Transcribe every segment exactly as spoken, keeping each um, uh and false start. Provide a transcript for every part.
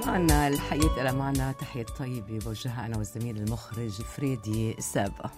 وصلنا الحقيقة إلى معنا تحية طيبة بوجهها أنا والزميل المخرج فريدي سابا.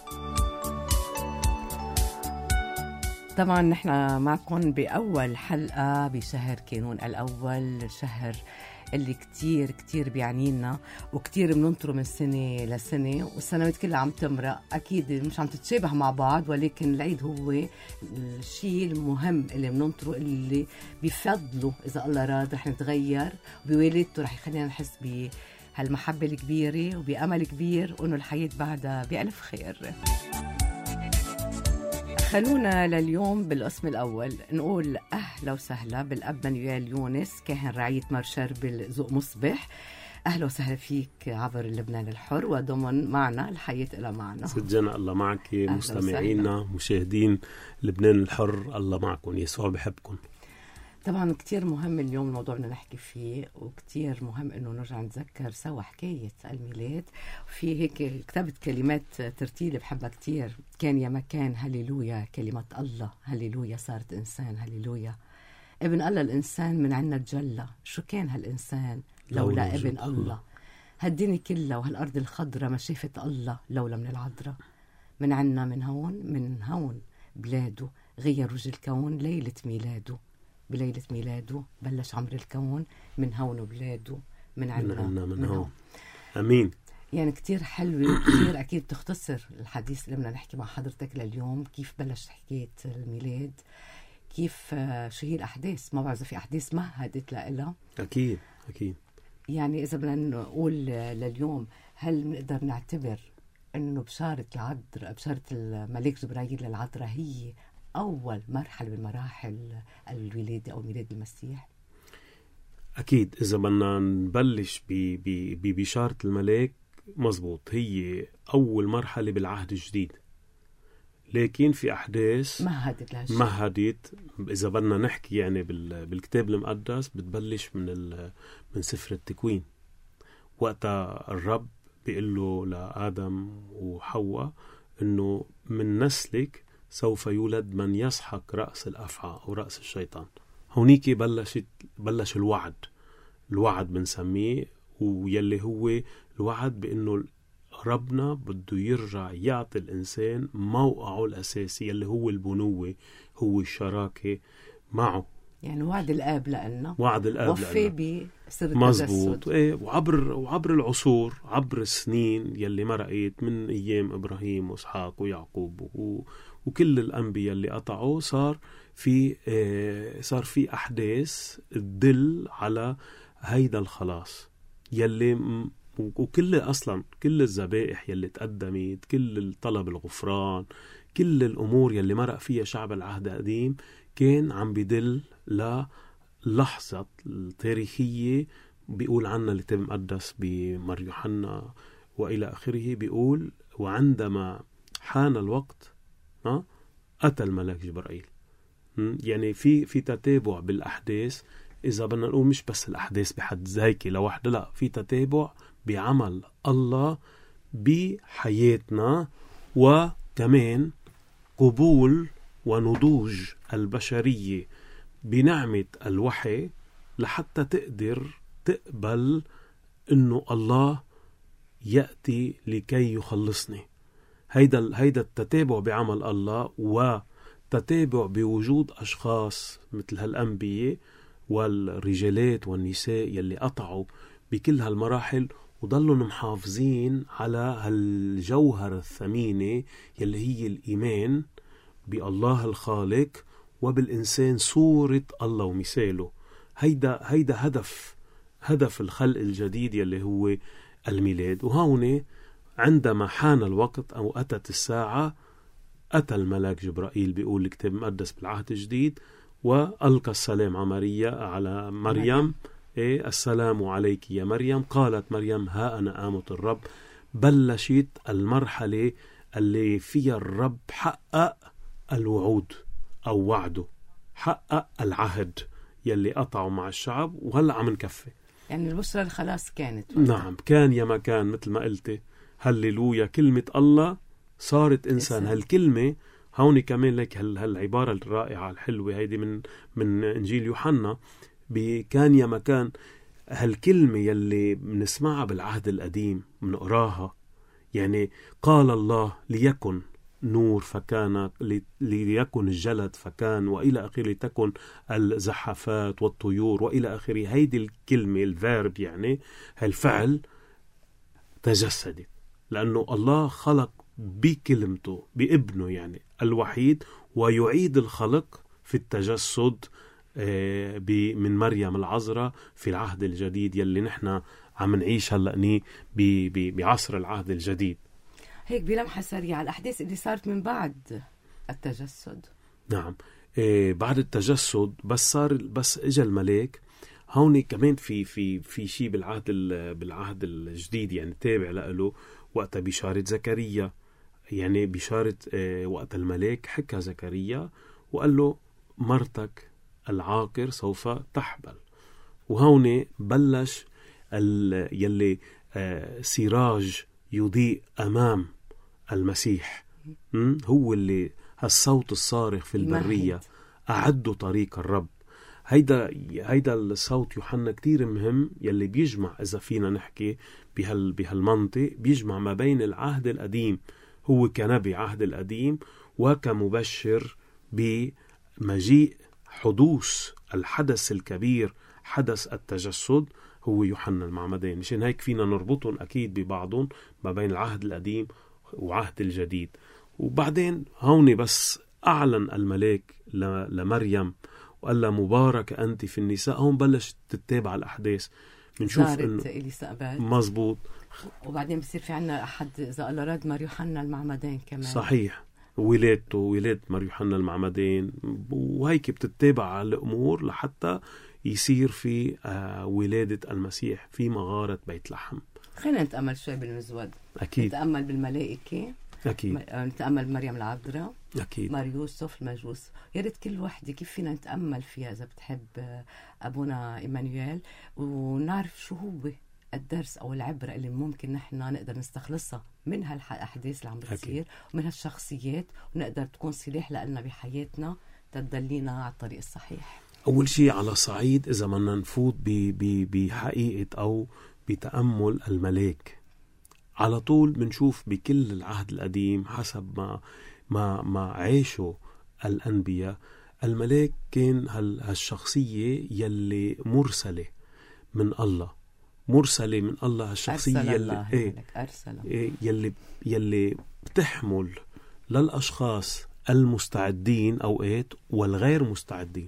طبعا نحن معكم بأول حلقة بشهر كانون الأول، شهر اللي كتير كتير بيعنينا وكتير بننطره من سنة لسنة، والسنوات كلها عم تمرق، أكيد مش عم تتشابه مع بعض، ولكن العيد هو الشيء المهم اللي بننطره، اللي بيفضله إذا الله راد رح نتغير، بوالدته رح يخلينا نحس بهالمحبة الكبيرة وبأمل كبير وإنه الحياة بعدها بألف خير. خلونا لليوم بالقسم الأول نقول أهلا وسهلا بالأب مانويل يونس، كاهن رعية مرشر بالذوق مصبح. أهلا وسهلا فيك عبر لبنان الحر، وضمن معنا الحياة إلى معنا. سجنا الله معك مستمعينا مشاهدين لبنان الحر، الله معكم، يسوع بحبكم. طبعا كتير مهم اليوم الموضوع بدنا نحكي فيه، وكتير مهم انه نرجع نتذكر سوا حكاية الميلاد. في هيك كتبت كلمات ترتيل بحبها كتير، كان يا مكان هللويا كلمة الله، هللويا صارت إنسان، هللويا ابن الله الإنسان من عنا تجلى، شو كان هالإنسان لولا ابن الله، هالدنيا كلها وهالأرض الخضرة ما شافت الله لولا من العذراء، من عنا من هون من هون بلاده غير وجه الكون ليلة ميلاده، بليلة ميلاده بلش عمر الكون، من هون وبلاده من عنا من, من, من هون. هون أمين. يعني كتير حلوة وكتير أكيد تختصر الحديث اللي بدنا نحكي مع حضرتك لليوم، كيف بلش حكاية الميلاد، كيف شو هي الأحداث، ما بعرف إذا في أحداث مهدت لها. أكيد أكيد. يعني إذا بدنا نقول لليوم، هل نقدر نعتبر إنه بشارة العذراء، بشارة الملك جبرائيل للعذراء هي أول مرحلة من مراحل الولادة أو ميلاد المسيح؟ أكيد. إذا بدنا نبلش ببشارة الملاك، مزبوط، هي أول مرحلة بالعهد الجديد، لكن في أحداث مهدت لهالشيء. مهدت إذا بدنا نحكي يعني بالكتاب المقدس، بتبلش من من سفر التكوين، وقتها الرب بيقول له لآدم وحواء إنه من نسلك سوف يولد من يسحق رأس الأفعى أو رأس الشيطان. هونيك بلشت بلش الوعد، الوعد بنسميه، ويلي هو الوعد بأنه ربنا بده يرجع يعطي الإنسان موقعه الأساسي اللي هو البنوة، هو الشراكة معه. يعني وعد الآب لأنه وعد الآب وفي بسر التجسد. مزبوط. إيه، وعبر وعبر العصور، عبر السنين يلي مرقت من أيام إبراهيم وإسحاق ويعقوب و... وكل الأنبياء اللي قطعوا، صار في آه صار في أحداث تدل على هيدا الخلاص يلي م... وكل أصلا كل الذبائح يلي تقدمت، كل الطلب الغفران، كل الأمور يلي مرق فيها شعب العهد القديم، كان عم بدل للحظة التاريخية بيقول عنها الكتاب المقدس بمر يوحنا وإلى آخره، بيقول وعندما حان الوقت ها أتى الملاك جبرائيل. يعني في في تتابع بالأحداث، إذا بدنا نقول مش بس الأحداث بحد ذاتها لوحدها، لا، في تتابع بعمل الله بحياتنا، وكمان قبول ونضوج البشرية بنعمة الوحي لحتى تقدر تقبل إنه الله يأتي لكي يخلصني. هيدا هيدا التتابع بعمل الله، وتتابع بوجود أشخاص مثل هالأنبياء والرجالات والنساء يلي قطعوا بكل هالمراحل وضلوا محافظين على هالجوهر الثمينة يلي هي الإيمان بالله الخالق وبالإنسان صورة الله ومثاله. هيدا هيدا هدف هدف الخلق الجديد يلي هو الميلاد. وهون عندما حان الوقت أو أتت الساعة، أتى الملاك جبرائيل، بيقول الكتاب المقدس بالعهد الجديد، وألقى السلام على مريم على مريم إيه السلام عليك يا مريم، قالت مريم ها أنا آمة الرب. بلشت المرحلة اللي فيها الرب حقق الوعود أو وعده، حقق العهد يلي قطعوا مع الشعب، وهلأ عم نكفي. يعني البشرى الخلاص كانت. نعم، كان يا ما كان، مثل ما قلت، هللويا، كلمة الله صارت إنسان. إنسان. هالكلمة هوني كمان لك هالعبارة الرائعة الحلوة هيدي من من إنجيل يوحنا، بكان يا مكان هالكلمة يلي بنسمعها بالعهد القديم بنقراها، يعني قال الله ليكن نور فكان، ليكن الجلد فكان، وإلى آخره، لتكن الزحافات والطيور وإلى آخره. هيدي الكلمة الفيرب يعني هالفعل تجسدت، لأنه الله خلق بكلمته بابنه يعني الوحيد، ويعيد الخلق في التجسد من مريم العذراء في العهد الجديد يلي نحن عم نعيش هلأ بعصر العهد الجديد. هيك بلمحة سريعة الأحداث اللي صارت من بعد التجسد. نعم، إيه بعد التجسد بس صار بس اجى الملاك. هون كمان في في في شيء بالعهد بالعهد الجديد يعني تابع له، وقت بشارة زكريا، يعني بشارة إيه وقت الملاك حكى زكريا وقال له مرتك العاقر سوف تحبل. وهون بلش يلي آه سراج يضيء أمام المسيح، هو اللي هالصوت الصارخ في البرية أعدوا طريق الرب. هيدا هيدا الصوت يوحنا كتير مهم، يلي بيجمع إذا فينا نحكي بهال بهالمنطق، بيجمع ما بين العهد القديم، هو كنبي عهد القديم وكمبشر بمجيء حدوث الحدث الكبير، حدث التجسد، هو يوحنا المعمدان. مشان هيك فينا نربطهم أكيد ببعضهم ما بين العهد القديم وعهد الجديد. وبعدين هون بس أعلن الملاك لمريم وقال لها مبارك أنت في النساء. هون بلش تتابع الأحداث، بنشوف إنه إليسابات مزبوط، وبعدين بصير في عنا أحد إذا الله راد مار يوحنا المعمدان كمان. صحيح، ولادته ولاد مار يوحنا المعمدان. وهيك بتتابع على الأمور لحتى يصير في آه ولادة المسيح في مغارة بيت لحم. خلينا نتأمل شوي بالمزود. أكيد. نتأمل بالملائكة. أكيد. نتأمل مريم العذراء. أكيد. مار يوسف المجوس. يا ريت كل وحدة كيف فينا نتأمل فيها إذا بتحب أبونا إيمانويل، ونعرف شو هو الدرس أو العبرة اللي ممكن نحن نقدر نستخلصها من هالأحداث اللي عم بتصير ومن هالشخصيات، ونقدر تكون سلاح لنا بحياتنا تدلينا على الطريق الصحيح. أول شيء على صعيد إذا بدنا نفوت بحقيقة أو بتأمل الملاك، على طول بنشوف بكل العهد القديم حسب ما ما ما عاشوا الأنبياء، الملاك كان هالشخصية يلي مرسلة من الله، مرسلة من الله، هالشخصية يلي الله إيه أرسل إيه يلي يلي بتحمل للأشخاص المستعدين أوقات والغير مستعدين.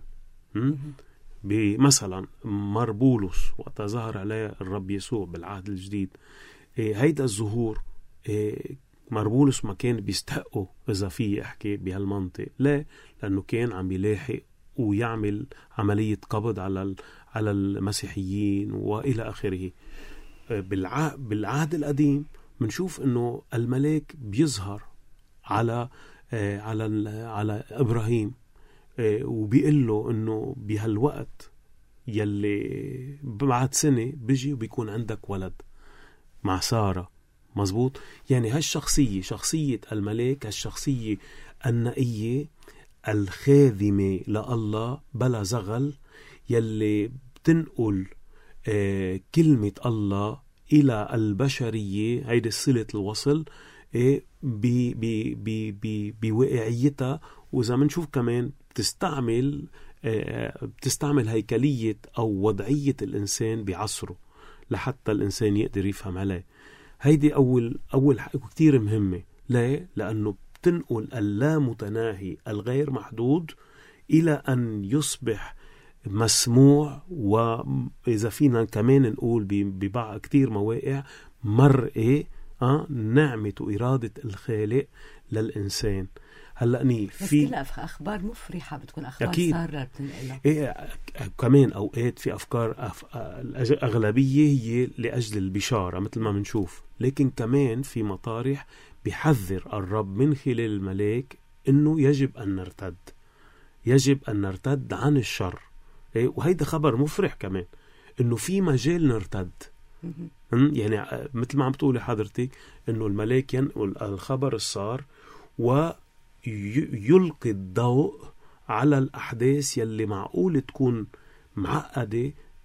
مثلا مار بولس وقت ظهر عليه الرب يسوع بالعهد الجديد، إيه هيدا الظهور إيه مار بولس ما كان بيستحقه إذا فيه أحكي بهالمنطق، لا، لأنه كان عم بيلاحق ويعمل عملية قبض على على المسيحيين وإلى آخره. بالعهد القديم بنشوف إنه الملاك بيظهر على على على إبراهيم وبيقول له إنه بهالوقت يلي بعد سنة بيجي وبيكون عندك ولد مع سارة. مزبوط، يعني هالشخصية شخصية الملاك، هالشخصية النقية الخاذمة لله بلا زغل، يلي بتنقل آه كلمة الله إلى البشرية، هيدي صلة الوصل آه بواقعيتها. وإذا منشوف كمان بتستعمل آه بتستعمل هيكلية أو وضعية الإنسان بعصره لحتى الإنسان يقدر يفهم عليه. هيدي أول أول حاجة كتير مهمة. ليه؟ لأنه بتنقل اللامتناهي الغير محدود إلى أن يصبح مسموع، وإذا فينا كمان نقول ببعض كتير مواقع مرئي آه نعمة وإرادة الخالق للإنسان. هلا ني في بس كلها أخبار مفرحة بتكون أخبار سارة بتنقلها. إيه كمان أوقات في أفكار أف... أغلبية هي لأجل البشارة مثل ما بنشوف، لكن كمان في مطارح بيحذر الرب من خلال الملاك إنه يجب أن نرتد، يجب أن نرتد عن الشر. إيه وهيدا خبر مفرح كمان إنه في مجال نرتد. يعني مثل ما عم تقولي حضرتك إنه الملاك ينقل الخبر الصار و يلقي الضوء على الأحداث يلي معقول تكون معقدة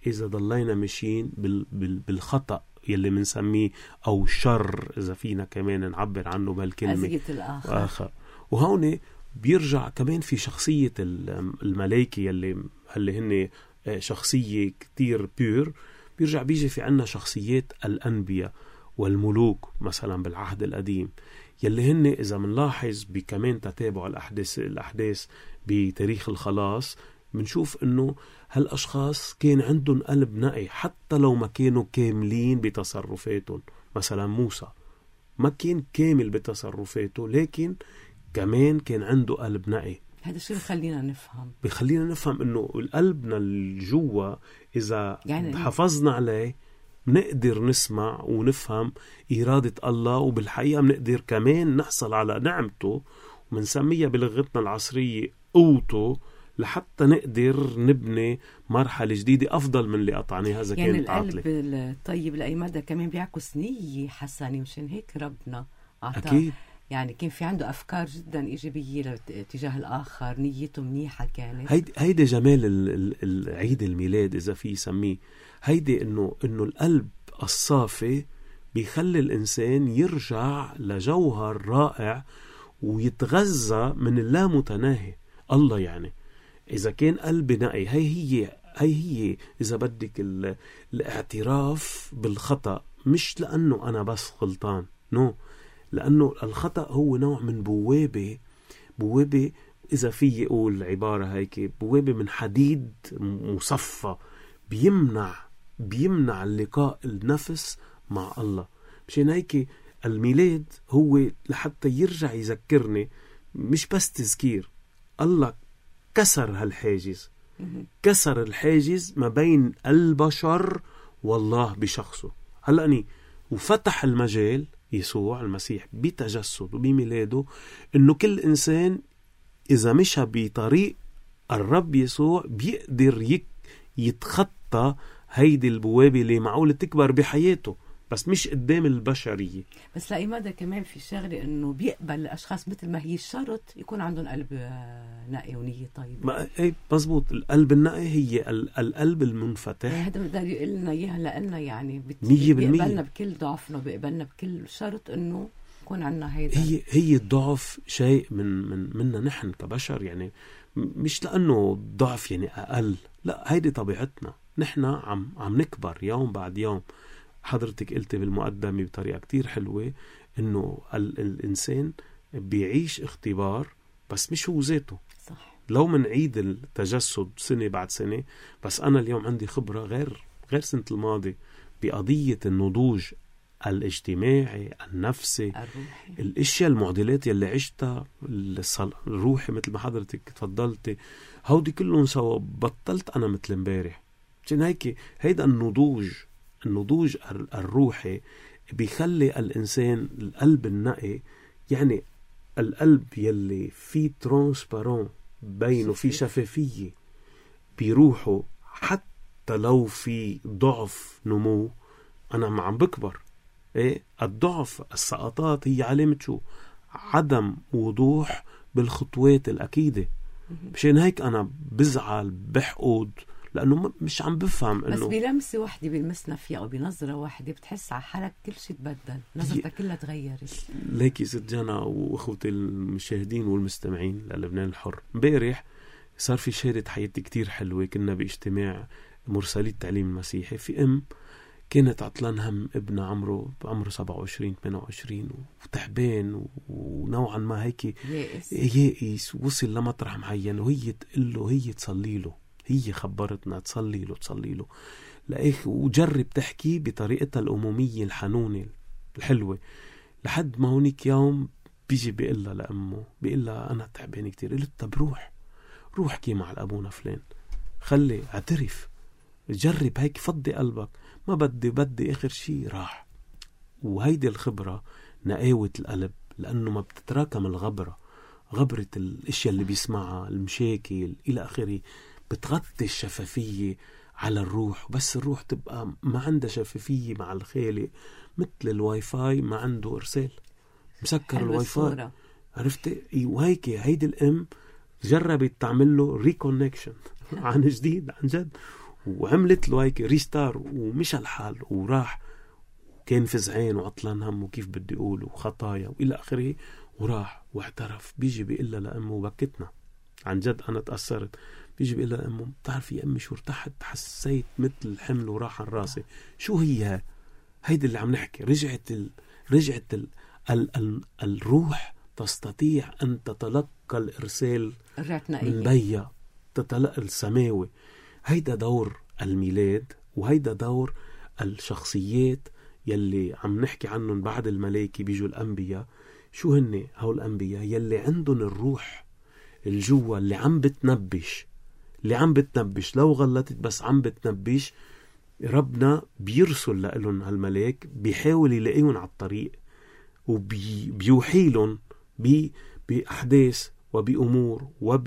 إذا ضلينا ماشيين بال بال بالخطأ يلي منسميه أو شر، إذا فينا كمان نعبر عنه بهالكلمة، أذية الآخر. آخر. وهون بيرجع كمان في شخصية الملائكة يلي اللي هن شخصية كتير بيور، بيرجع بيجي في عنا شخصيات الأنبياء والملوك مثلا بالعهد القديم، يلي هن إذا منلاحظ بكمان تتابع الأحداث الأحداث بتاريخ الخلاص، منشوف إنه هالأشخاص كان عندهم قلب نقي حتى لو ما كانوا كاملين بتصرفاتهم. مثلا موسى ما كان كامل بتصرفاته، لكن كمان كان عنده قلب نقي. هذا الشيء بخلينا نفهم بخلينا نفهم إنه قلبنا الجوا إذا يعني حافظنا عليه نقدر نسمع ونفهم إرادة الله، وبالحقيقة بنقدر كمان نحصل على نعمته ومنسميها بلغتنا العصرية قوته، لحتى نقدر نبني مرحلة جديدة أفضل من اللي قطعناها إذا يعني كانت عاطلة. القلب الطيب لأي مدى كمان بيعكس نية حسنة، مشان هيك ربنا أعطاه. أكيد. يعني كان في عنده أفكار جدا إيجابية تجاه الآخر، نيته منيحة كانت. هيدي هيدي جمال العيد الميلاد إذا في يسميه، هيدي إنه إنه القلب الصافي بيخلي الإنسان يرجع لجوهر رائع ويتغذى من اللامتناهي الله. يعني إذا كان قلبي نقي، هي هي هي هي إذا بدك الاعتراف بالخطأ، مش لأنه أنا بس غلطان، نو، لأنه الخطأ هو نوع من بوابة بوابة إذا في يقول عبارة هيك، بوابة من حديد مصفى بيمنع بيمنع اللقاء النفس مع الله. مشان هيك الميلاد هو لحتى يرجع يذكرني، مش بس تذكير. الله كسر هالحاجز، كسر الحاجز ما بين البشر والله بشخصه. هلأني وفتح المجال يسوع المسيح بتجسد وبميلاده إنه كل إنسان إذا مشى بطريق الرب يسوع بيقدر يتخطى هيدي البوابة اللي معقولة تكبر بحياته، بس مش قدام البشرية. بس لأي مدى كمان في شغلة إنه بيقبل الأشخاص مثل ما هي، الشرط يكون عندهم قلب نقي ونية طيبة. ما ايه مزبوط، القلب النقي هي القلب المنفتح. هذا بقدر يقول لنا إياها لأننا يعني مية بالمية بيقبلنا بكل ضعفنا، بيقبلنا بكل شرط إنه يكون عنا هيدا. هي هي الضعف شيء من من منا نحن كبشر، يعني مش لأنه ضعف يعني أقل، لا، هيدي طبيعتنا. نحن عم عم نكبر يوم بعد يوم. حضرتك قلت بالمقدمة بطريقة كتير حلوة إنه ال الإنسان بيعيش اختبار، بس مش هو ذاته. صح. لو منعيد التجسد سنة بعد سنة، بس أنا اليوم عندي خبرة غير غير سنة الماضي بقضية النضوج الاجتماعي النفسي، الروحي. الاشياء المعضلات يلي عشتها، الروحي مثل ما حضرتك تفضلتي، هودي كلهم سوا بطلت أنا مثل امبارح. عشان هيك هيدا النضوج النضوج الروحي بيخلي الإنسان القلب النقي، يعني القلب يلي فيه ترانسبارون بينه، فيه شفافية بيروحه، حتى لو في ضعف نمو أنا ما عم بكبر. إيه الضعف السقطات هي علامة شو؟ عدم وضوح بالخطوات الأكيدة. مشان هيك أنا بزعل بحقود لأنه مش عم بفهم إنه بس بلمسة واحدة بلمسنا فيها أو بنظرة واحدة بتحس على حالك كل شيء تبدل، نظرتك كلها تغيرت. ليكي ست جانا وأخوتي المشاهدين والمستمعين للبنان الحر، امبارح صار في شهادة حياتي كتير حلوة. كنا باجتماع مرسلي التعليم المسيحي، في أم كانت عطلان هم ابنها عمره عمره سبعة وعشرين ثمانية وعشرين وتعبان ونوعا ما هيك يائس يائس وصل لمطرح معين، وهي تقول له، هي تصلي له، هي خبرتنا تصلي له تصلي له لأخ، وجرب تحكي بطريقتها الأمومية الحنونة الحلوة، لحد ما هونيك يوم بيجي بيقول لها لأمه، بيقول لها أنا تعبان كتير. قلت طب روح روح كي مع الأبونا فلان، خلي اعترف، جرب هيك، فضي قلبك، ما بدي بدي آخر شي راح. وهيدي الخبرة نقاوة القلب، لأنه ما بتتراكم الغبرة، غبرة الاشياء اللي بيسمعها، المشاكل إلى آخره، بتغطي الشفافية على الروح. بس الروح تبقى ما عندها شفافية مع الخالق، مثل الواي فاي ما عنده إرسال، مسكر الواي فاي، عرفتي؟ وهيك هيدي الأم جربت تعمل له ريكونكشن عن جديد عن جد، وعملت له هيك ريستار ومشى الحال وراح، كان فزعين وعطلان هم وكيف بدي أقول وخطايا وإلى آخره، وراح واعترف. بيجي بيقول لها لأمه بكتنا عن جد، أنا تأثرت. بيجي بيقول لها لأمه بتعرفي يا أمي شو ارتحت، حسيت مثل الحمل وراح عن راسي. شو هي هيدي اللي عم نحكي؟ رجعت ال... رجعت ال... ال... ال... الروح تستطيع أن تتلقى الإرسال من بيا، تتلقى السماوي. هيدا دور الميلاد، وهيدا دور الشخصيات يلي عم نحكي عنهم بعد الملائكة. بيجوا الأنبياء. شو هن هول الأنبياء؟ يلي عندهم الروح الجوا اللي عم بتنبش، اللي عم بتنبش لو غلطت بس عم بتنبش. ربنا بيرسل لهم هالملاك، بيحاول يلاقيهم على الطريق وبيوحي لهم بأحداث وبأمور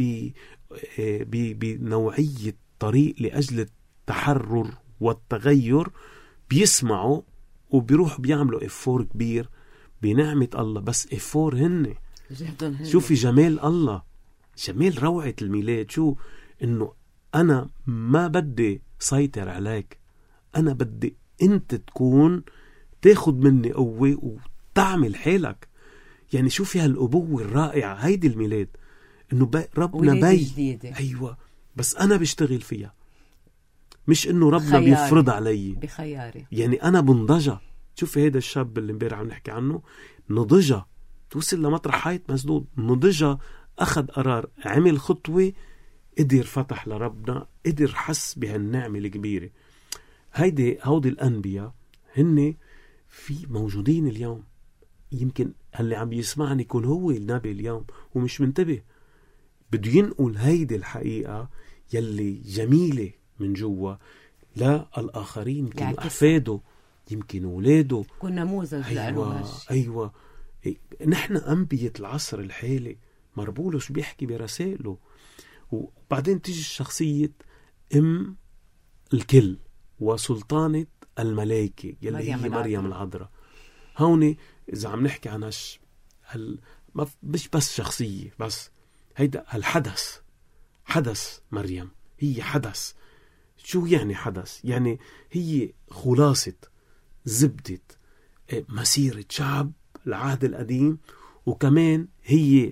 وبنوعية طريق لأجل التحرر والتغير. بيسمعوا وبيروح بيعملوا إفور كبير بنعمة الله، بس إفور هن. شوفي جمال الله، جمال روعة الميلاد. شو إنه أنا ما بدي سيطر عليك، أنا بدي أنت تكون تاخد مني قوة وتعمل حالك. يعني شوفي هالأبوة الرائعة. هيدي الميلاد، إنه بي ربنا بي أيوة، بس أنا بشتغل فيها، مش إنه ربنا بيفرض علي بخياري. يعني أنا بنضجة. شوفي هيدا الشاب اللي امبارح عم نحكي عنه، نضجة، توصل لمطرح حيط مسدود، نضجة، أخذ قرار، عمل خطوة، قدر فتح لربنا، قدر حس بهالنعمة الكبيرة. هيدي هودي الأنبياء هن في موجودين اليوم. يمكن اللي عم يسمعني يكون هو النبي اليوم ومش منتبه، بده ينقل هيدي الحقيقة يلي جميلة من جوا للآخرين. يمكن يعني أحفاده، يمكن أولاده، كن نموذج. أيوة أيوة. نحن أنبية العصر الحالي. مربولوس بيحكي برسائله. وبعدين تيجي الشخصية أم الكل وسلطانة الملائكة يلي مريم هي مريم العذراء. هوني إذا عم نحكي عن هش هل مش بس شخصية، بس هيدا الحدث، حدث مريم هي حدث. شو يعني حدث؟ يعني هي خلاصة زبدة مسيرة شعب العهد القديم، وكمان هي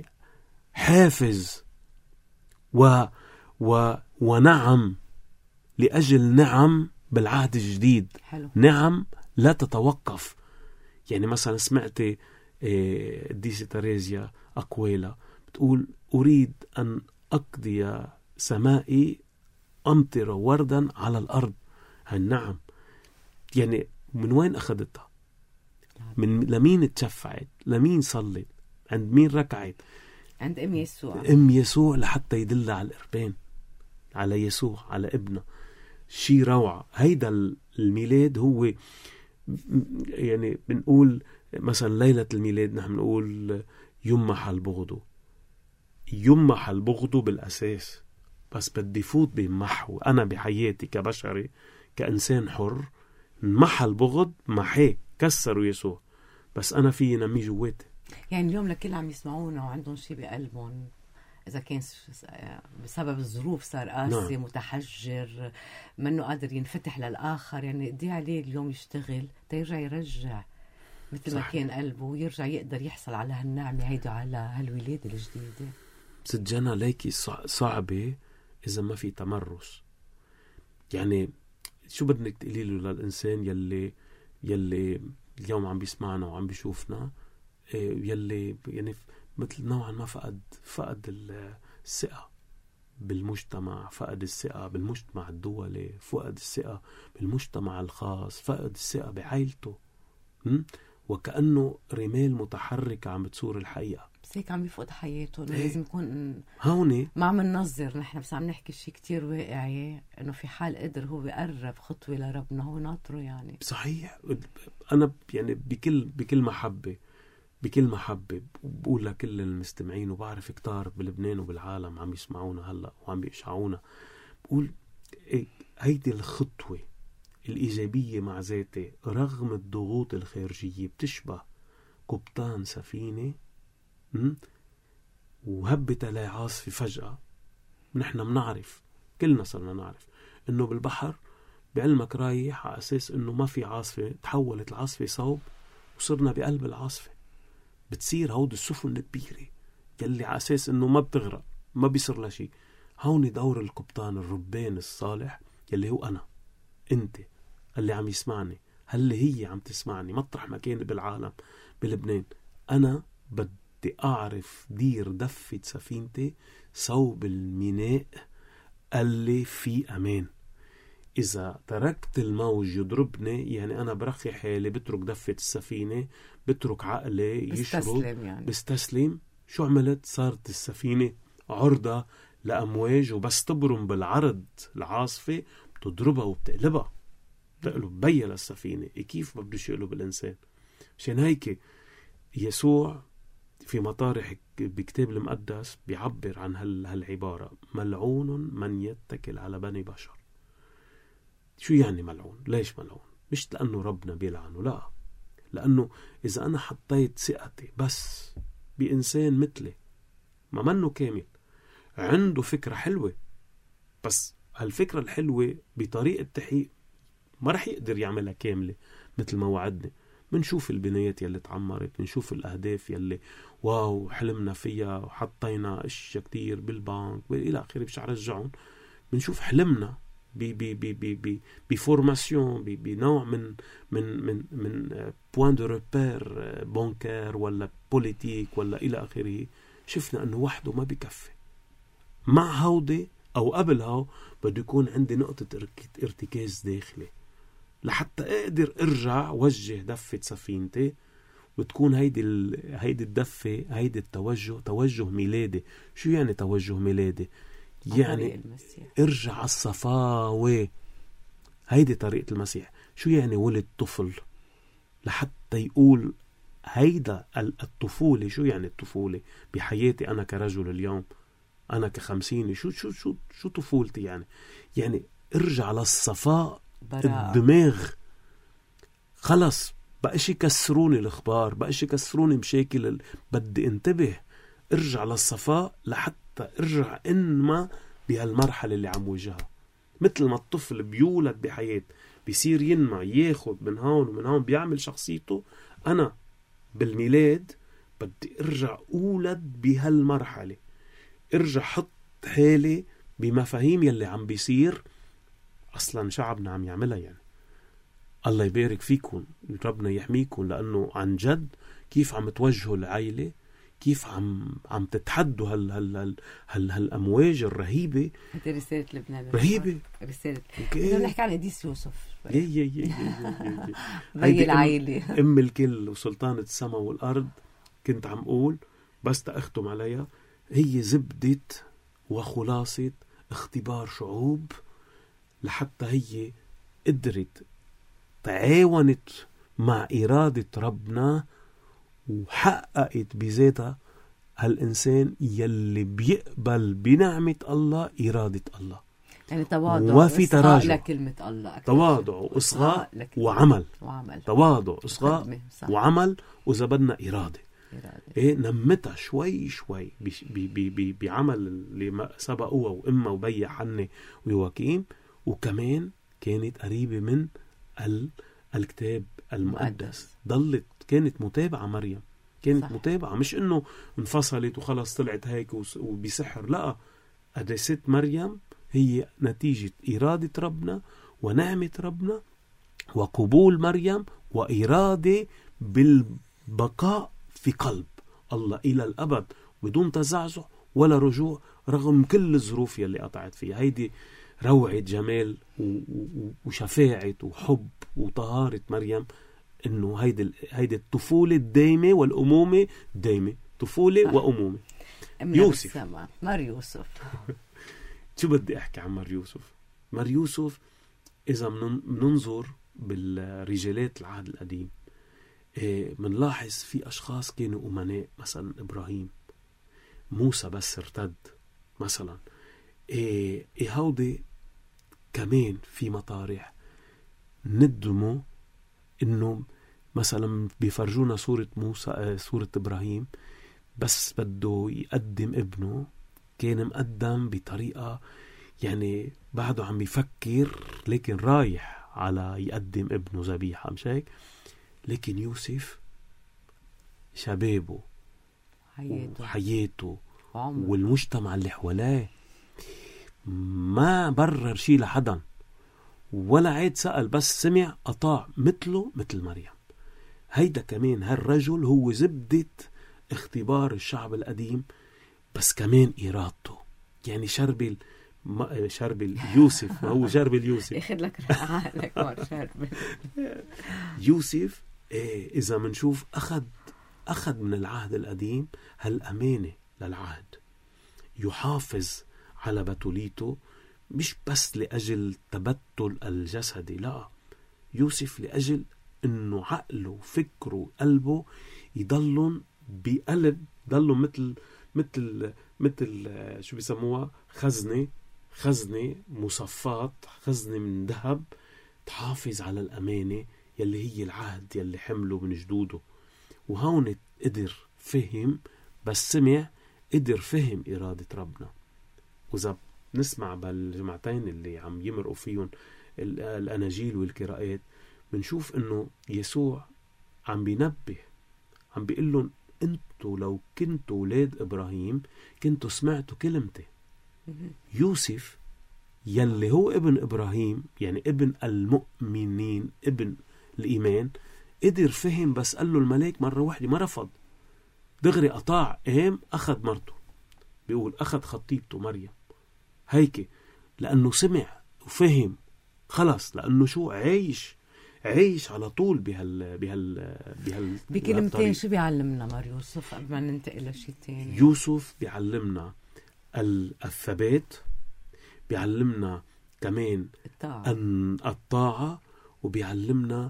حافز و و ونعم لأجل نعم بالعهد الجديد. حلو. نعم لا تتوقف. يعني مثلا سمعت القديسة تريزيا أكويلا بتقول أريد أن أقضي سمائي أمطر وردا على الأرض. هالنعم يعني من وين أخذتها؟ من لمين تشفعت؟ لمين صلت؟ عند مين ركعت؟ عند أم يسوع. أم يسوع، لحتى يدل على الإربان، على يسوع، على ابنه. شي روعة. هيدا الميلاد هو يعني بنقول مثلا ليلة الميلاد نحن نقول يمح البغض، يمح البغض بالأساس، بس بدي فوت بمحو. أنا بحياتي كبشري كإنسان حر محى البغض، محيه، كسروا يسوع، بس أنا فيه نمي جواتي. يعني اليوم لكل عم يسمعونا وعندهم شيء بقلبهم، إذا كان بسبب الظروف صار قاسي، نعم. متحجر، منه قادر ينفتح للآخر، يعني قدي عليه اليوم يشتغل تيرجع يرجع مثل ما كان قلبه، ويرجع يقدر يحصل على هالنعمة هيدا، على هالولادة الجديدة. ست جنى ليكي صعبة إذا ما في تمرس. يعني شو بدك تقولي له للإنسان يلي يلي اليوم عم بيسمعنا وعم بيشوفنا، يلي يعني مثل نوعا ما فقد فقد الثقة بالمجتمع، فقد الثقة بالمجتمع الدولي، فقد الثقة بالمجتمع الخاص، فقد الثقة بعائلته، وكأنه رمال متحركة عم بتصور الحقيقة. بس هيك عم يفقد حياته. إنه لازم يكون هوني ما عم ننظر نحن، بس عم نحكي شيء كتير واقعي، إنه في حال قدر هو بيقرب خطوة لربنا هو ناطره. يعني صحيح. أنا يعني بكل بكل محبة بكل محبة بقول لكل المستمعين، وبعرف كتار بلبنان وبالعالم عم يسمعونا هلأ وعم بيشعونا، بقول هيدي الخطوة الإيجابية مع ذاتي رغم الضغوط الخارجية بتشبه قبطان سفينة وهبت عليه عاصفة فجأة. نحن منعرف، كلنا صرنا نعرف إنه بالبحر بعلمك رايح على أساس إنه ما في عاصفة، تحولت العاصفة صوب وصرنا بقلب العاصفة. بتصير هود السفن الكبيرة يلي على أساس إنه ما بتغرق، ما بيصير لها شيء. هون دور القبطان الربان الصالح يلي هو أنا، أنت اللي عم يسمعني، هل هي عم تسمعني مطرح ما كان بالعالم بلبنان. أنا بدي أعرف دير دفة سفينتي صوب الميناء اللي في أمان. إذا تركت الموج يضربني يعني أنا برخي حالي، بترك دفة السفينة، بترك عقلي يشرد، يعني. بستسلم. شو عملت؟ صارت السفينة عرضة لأمواج، وبس تبرم بالعرض العاصفة بتضربها وبتقلبها، بتقلب بيا للسفينة. كيف ما بدوش يقلب الإنسان؟ عشان هيك يسوع في مطارح بكتاب المقدس بيعبر عن هالعبارة: ملعون من يتكل على بني بشر. شو يعني ملعون؟ ليش ملعون؟ مش لأنه ربنا بيلعنه، لا، لأنه إذا أنا حطيت ثقتي بس بإنسان مثلي ما منه كامل، عنده فكرة حلوة، بس هالفكرة الحلوة بطريقة تحقيق ما رح يقدر يعملها كاملة مثل ما وعدني. منشوف البنايات يلي تعمرت، منشوف الأهداف يلي واو حلمنا فيها وحطينا اشياء كتير بالبنك وإلى آخره، مش رجعون. منشوف حلمنا بفورماسيون، بنوع من من من من بوان دو ريبير بانكير ولا بوليتيك ولا إلى آخره. شفنا أنه وحده ما بيكفي. مع هودي أو قبل هاو بده يكون عندي نقطة ارتكاز داخلي لحتى أقدر أرجع وجه دفة سفينتي، وتكون هيدي هيدي الدفة، هيدي التوجه توجه ميلادي. شو يعني توجه ميلادي؟ يعني ارجع على الصفاوة. هيدي طريقة المسيح. شو يعني ولد طفل؟ لحتى يقول هيدا الطفولة. شو يعني الطفولة بحياتي أنا كرجل اليوم، أنا كخمسيني؟ شو شو شو شو طفولتي يعني؟ يعني ارجع للصفاء الدماغ. خلص بقاش يكسروني الأخبار، بقاش يكسروني مشاكل ال... بدي انتبه، ارجع للصفاء لحتى ارجع انما بهالمرحلة اللي عم وجهها. مثل ما الطفل بيولد بحياة بيصير ينمى، ياخد من هون ومن هون، بيعمل شخصيته. أنا بالميلاد بدي ارجع أولد بهالمرحلة، ارجع حط حالي بمفاهيم يلي عم بيصير أصلا شعبنا عم يعملها. يعني الله يبارك فيكم، ربنا يحميكم، لأنه عن جد كيف عم توجهوا العائلة، كيف عم عم تتحدوا هال هال هال هال هالأمواج الرهيبة. هذه رسالة لبنان رهيبة. رسالة بدنا نحكي عن قديس يوسف. يا يا يا هي العائلة أم الكل وسلطانة السماء والأرض. كنت عم أقول بس تأختم عليها، هي زبدة وخلاصة اختبار شعوب لحتى هي قدرت تعاونت مع إرادة ربنا وحققت بذاتها هالإنسان يلي بيقبل بنعمة الله إرادة الله. يعني تواضع وفي تراجع لكلمة الله، تواضع وإصغاء وعمل. وعمل تواضع إصغاء وعمل، وإذا بدنا إرادة. إيه نمتها شوي شوي بعمل اللي سبقوها وإما وبي حنة ويواكيم، وكمان كانت قريبة من الكتاب المقدس. ضلت كانت متابعة مريم، كانت صح. متابعة، مش إنه انفصلت وخلص طلعت هيك وبسحر، لا، قدست مريم هي نتيجة إرادة ربنا ونعمة ربنا وقبول مريم وإرادة بالبقاء في قلب الله إلى الأبد بدون تزعزع ولا رجوع رغم كل الظروف يلي قطعت فيها. هيدي روعة جمال وشفاعة وحب وطهارة مريم، إنه هيدي هيدي الطفولة الدائمة والأمومة دائمة، طفولة وأمومة. يوسف، مار يوسف شو بدي أحكي عن مار يوسف؟ مار يوسف إذا مننظر بالرجالات العهد القديم منلاحظ في أشخاص كانوا أمناء، مثلا إبراهيم، موسى بس ارتد مثلا. إيه هودي كمان في مطارح ندموا إنه مثلا بيفرجونا صورة موسى، صورة إبراهيم بس بده يقدم ابنه، كان مقدم بطريقة يعني بعده عم يفكر، لكن رايح على يقدم ابنه ذبيحة، مش هيك؟ لكن يوسف شبابه حياته, وحياته عمر. والمجتمع اللي حواليه ما برر شيء لحدا ولا عيد سأل، بس سمع أطاع مثله مثل مريم. هيدا كمان هالرجل هو زبدة اختبار الشعب القديم، بس كمان إرادته. يعني شربل ما شربل يوسف، ما هو شربل يوسف ياخد لك عقلك مار شربل يوسف. إيه إذا منشوف أخذ أخذ من العهد القديم هالأمانة للعهد، يحافظ على بتوليته، مش بس لأجل تبتل الجسدي، لا، يوسف لأجل إنه عقله وفكره وقلبه يضلون بقلب، ضلوا مثل مثل مثل شو بيسموها خزنة خزنة مصفات، خزنة من ذهب تحافظ على الأمانة يلي هي العهد يلي حمله من جدوده. وهون قدر فهم، بس سمع قدر فهم إرادة ربنا. وإذا نسمع بالجمعتين اللي عم يمرقوا فيهم الأناجيل والقراءات، بنشوف إنه يسوع عم بينبه، عم بيقول لهم أنتوا لو كنتوا ولاد إبراهيم كنتوا سمعتوا كلمتي. يوسف يلي هو ابن إبراهيم، يعني ابن المؤمنين، ابن الإيمان، قدر فهم، بس قال له الملاك مرة واحدة ما رفض، دغري أطاع، قام أخذ مرته، بيقول أخذ خطيبته مريم هيك، لأنه سمع وفهم خلص، لأنه شو عايش عايش على طول بهال بهال بهال بكلمتين. شو بيعلمنا مار يوسف قبل ما ننتقل لشيء تاني؟ يوسف بيعلمنا الثبات، بيعلمنا كمان الطاعة, الطاعة وبيعلمنا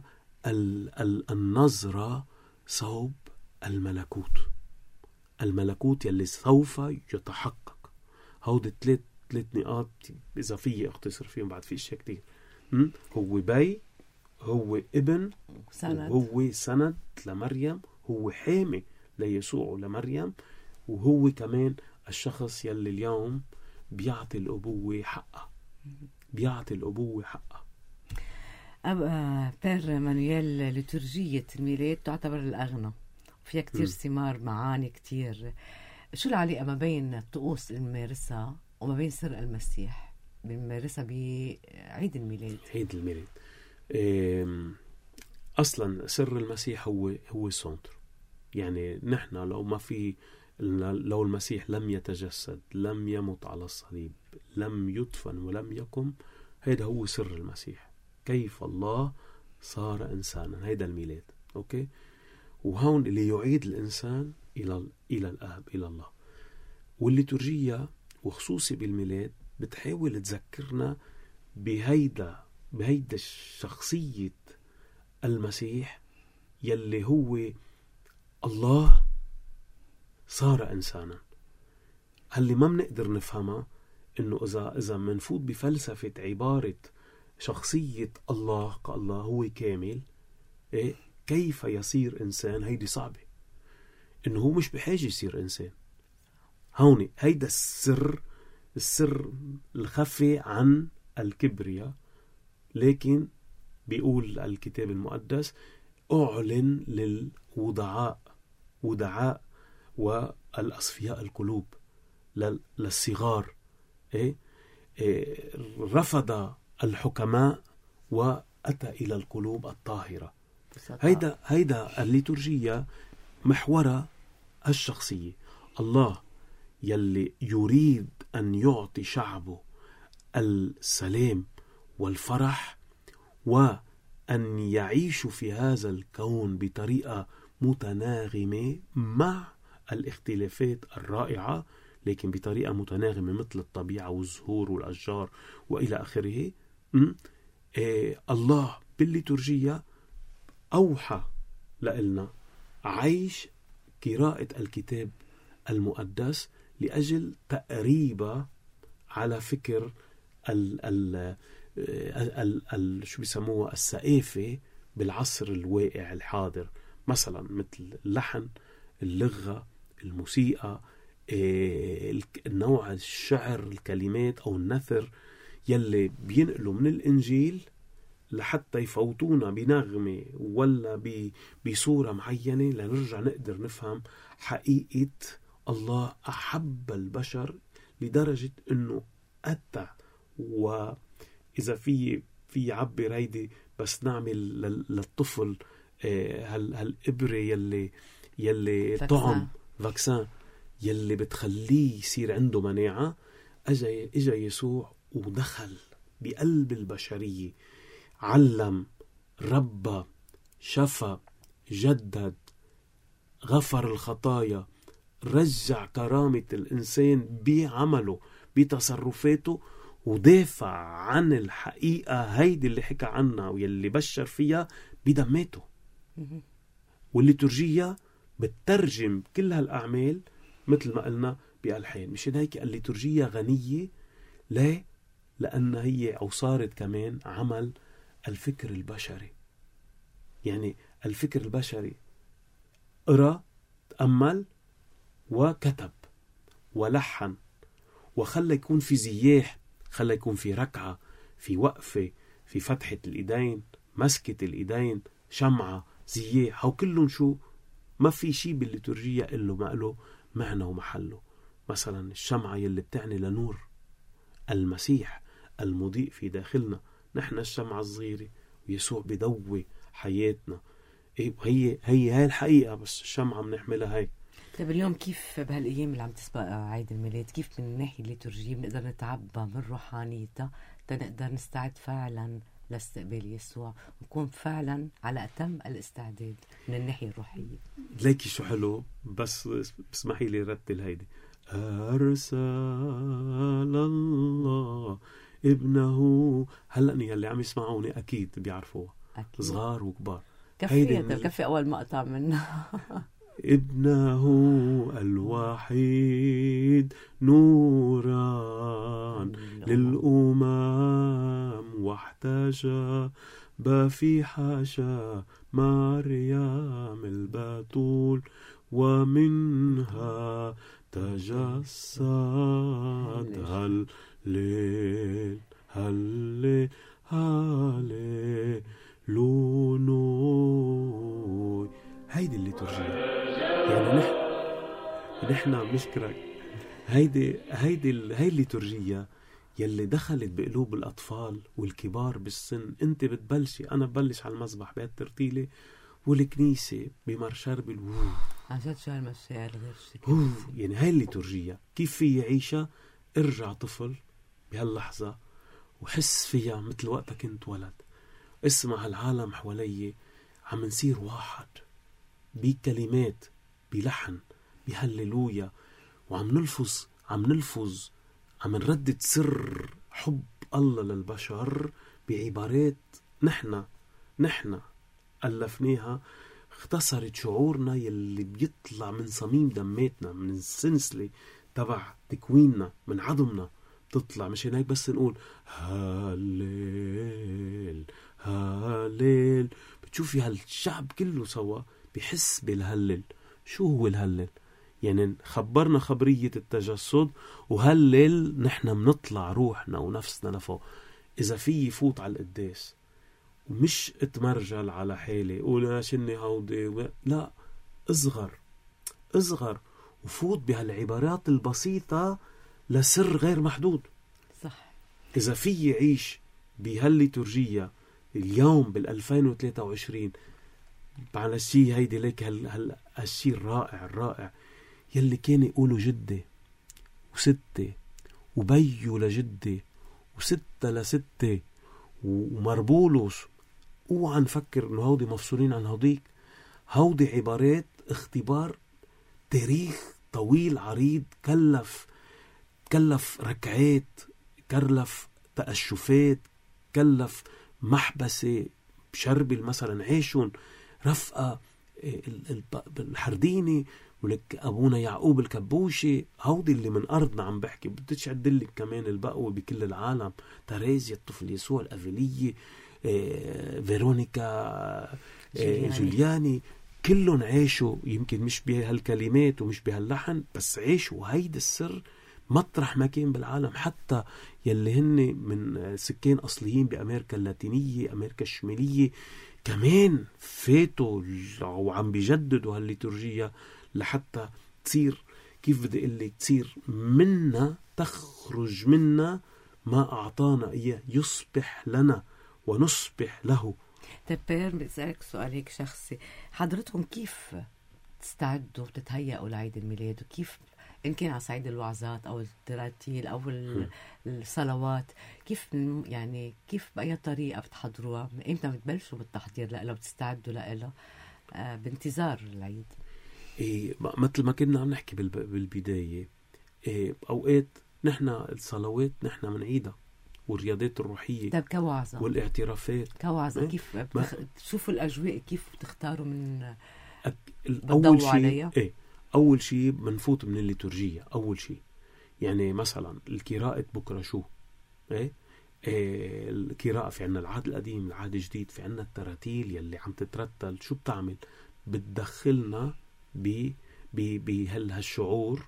النظرة صوب الملكوت، الملكوت يلي سوف يتحقق. هود ثلاث ثلاث نقاط إذا فيه اختصر فيهم، بعد في اشياء كتير. هو بي، هو ابن، سند. هو سند لمريم، هو حامي ليسوع ولمريم، وهو كمان الشخص يلي اليوم بيعطي الأبوة حقها، بيعطي الأبوة حقها. أبقى بير مانويل، لترجية الميلاد تعتبر الأغنى، فيها كتير ثمار، معاني كتير. شو العلاقة ما بين الطقوس الممارسة وما بين سر المسيح بنمارسها بعيد الميلاد؟ عيد الميلاد أصلا سر المسيح هو هو سنتر. يعني نحن لو ما في، لو المسيح لم يتجسد، لم يمت على الصليب، لم يدفن ولم يقم، هذا هو سر المسيح، كيف الله صار إنسانا. هذا الميلاد. أوكي، وهون اللي يعيد الإنسان إلى إلى الآب، إلى الله. والليتورجية وخصوصي بالميلاد بتحاول تذكرنا بهيدا بهيدا الشخصية المسيح يلي هو الله صار إنسانا. هاللي ما بنقدر نفهمها إنه إذا إذا منفوت بفلسفة عبارة شخصية الله كالله هو كامل، إيه كيف يصير إنسان؟ هيدي صعبة، إنه هو مش بحاجة يصير إنسان. هوني هيدا السر، السر الخفي عن الكبرياء. لكن بيقول الكتاب المقدس أعلن للودعاء، ودعاء والأصفياء القلوب، للصغار. إيه؟ إيه رفض الحكماء وأتى إلى القلوب الطاهرة. هيدا هيدا الليتورجية محورها الشخصية. الله يلي يريد أن يعطي شعبه السلام والفرح، وأن يعيشوا في هذا الكون بطريقة متناغمة مع الاختلافات الرائعة، لكن بطريقة متناغمة مثل الطبيعة والزهور والأشجار وإلى آخره. إيه الله بالليتورجية أوحى لنا عيش قراءة الكتاب المقدس لأجل تقريبا على فكر ال ال ال ال شو بيسموها السقافة بالعصر الواقع الحاضر، مثلا مثل اللحن، اللغة، الموسيقى، النوع الشعر الكلمات أو النثر يلي بينقلوا من الإنجيل لحتى يفوتونا بنغمة ولا بصورة معينة لنرجع نقدر نفهم حقيقة الله أحب البشر لدرجة أنه أتى. وإذا في في عبر هيدي بس نعمل للطفل هالإبرة يلي يلي طعم فاكسان يلي بتخليه يصير عنده مناعة، أجا إجا يسوع ودخل بقلب البشرية، علم، ربى، شفى، جدد، غفر الخطايا، رجع كرامة الإنسان بعمله بتصرفاته، ودافع عن الحقيقة هيدي اللي حكى عنها ويلي بشر فيها بدماته. والليتورجية بتترجم كل هالأعمال مثل ما قلنا بألحان. مشان هيك الليتورجية غنية. ليه؟ لأن هي أو صارت كمان عمل الفكر البشري. يعني الفكر البشري قرأ، تأمل، وكتب ولحن، وخلى يكون في زياح، خلى يكون في ركعة، في وقفة، في فتحة الإيدين، مسكة الإيدين، شمعة، زياح، هو كلهم شو؟ ما في شيء بالليتورجية إلا ما له معنى ومحله. مثلا الشمعة يلي بتعني لنور المسيح المضيء في داخلنا، نحن الشمعة الصغيرة ويسوع بدوي حياتنا. إيه هي هي هاي الحقيقة، بس الشمعة بنحملها هاي. طيب اليوم كيف بهالأيام اللي عم تسبق عيد الميلاد كيف من الناحية الليتورجية بنقدر نتعبى من روحانيتها تنقدر نستعد فعلا لاستقبال يسوع ونكون فعلا على أتم الاستعداد من الناحية الروحية؟ ليكي شو حلو، بس اسمحي لي رتل هيدي. أرسل الله ابنه. هلأ اللي عم يسمعوني أكيد بيعرفوها، صغار وكبار. كفي كفي أول مقطع منها. ابنه الوحيد نورا للأمم واحتجب في حاشا مريم البتول ومنها تجسد. هالليل هالليل هالليل لونوي. هيدي الليتورجية. يعني نحن نحن بنشكرك. هيدي هيدي هي الليتورجية يلي دخلت بقلوب الأطفال والكبار بالسن. أنت بتبلشي، أنا ببلش على المسبح بهالترتيلة، والكنيسة بمرشر بالوو عن جد شو هالمشاعر غير شيء. يعني هاي الليتورجية كيف في يعيشها؟ ارجع طفل بهاللحظة وحس فيها مثل وقتها كنت ولد. اسمع هالعالم حوالي عم نصير واحد بكلمات، بلحن، بهاللويا، وعم نلفظ عم نلفظ عم نردد سر حب الله للبشر بعبارات نحن نحن ألفناها. اختصرت شعورنا يلي بيطلع من صميم دماتنا، من السلسلة تبع تكويننا، من عظمنا تطلع. مشان هيك بس نقول هالليل هالليل، بتشوفي هالشعب كله سوا بيحس بالهلل. شو هو الهلل؟ يعني خبرنا خبرية التجسد، وهلل نحن منطلع روحنا ونفسنا لفوق. إذا في يفوت على القداس ومش اتمرجل على حالي قول شني هودي، لا، اصغر اصغر وفوت بهالعبارات البسيطة لسر غير محدود. صح. إذا في يعيش بهالليتورجية اليوم بالألفين وثلاثة وعشرين على الشيء هيدي ليك هال هالشيء الرائع الرائع يلي كان يقولوا جدي وستة وبيو لجدي وستة لستة ومربولوس. اوعى نفكر انه هودي مفصولين عن هوديك. هودي عبارات اختبار تاريخ طويل عريض، كلف كلف ركعات، كلف تأشفات، كلف محبسة بشربل مثلا عيشون رفقة الحرديني ولك أبونا يعقوب الكبوشي. هودي اللي من أرضنا عم بحكي. بديش أعدلك كمان البقوة بكل العالم، تريزيا الطفل يسوع الأفيلية، إيه، فيرونيكا، إيه، جولياني. كلهم عيشوا، يمكن مش بهالكلمات ومش بهاللحن، بس عيشوا هيدا السر مطرح ما كان بالعالم. حتى يلي هن من سكان أصليين بأمريكا اللاتينية، أمريكا الشمالية، كمان فاتوا وعم بيجددوا هالليتورجية لحتى تصير، كيف بدي أقول لك، تصير منا، تخرج منا ما أعطانا إياه، يصبح لنا ونصبح له. تبير بسألك سؤال هيك شخصي، حضرتكم كيف تستعدوا وتتهيئوا لعيد الميلاد؟ وكيف إن كان على صعيد الوعظات أو التراتيل أو الصلوات، كيف يعني كيف بأي طريقة بتحضروها؟ إمتى بتبلشوا بالتحضير لألا بتستعدوا لألا آه بانتظار العيد؟ إيه مثل ما كنا عم نحكي بالبداية، إيه أوقات نحن الصلوات نحن منعيدها، والرياضات الروحية. طيب كوعظة والاعترافات كوعظة إيه؟ كيف بتخ... تشوفوا الأجواء كيف بتختاروا من أك... أول شيء إيه أول شيء بنفوت من الليتورجية. أول شيء يعني مثلا القراءة بكرة شو إيه, إيه القراءة، في عنا العهد القديم العهد الجديد، في عنا التراتيل يلي عم تترتل. شو بتعمل؟ بتدخلنا ب بهالشعور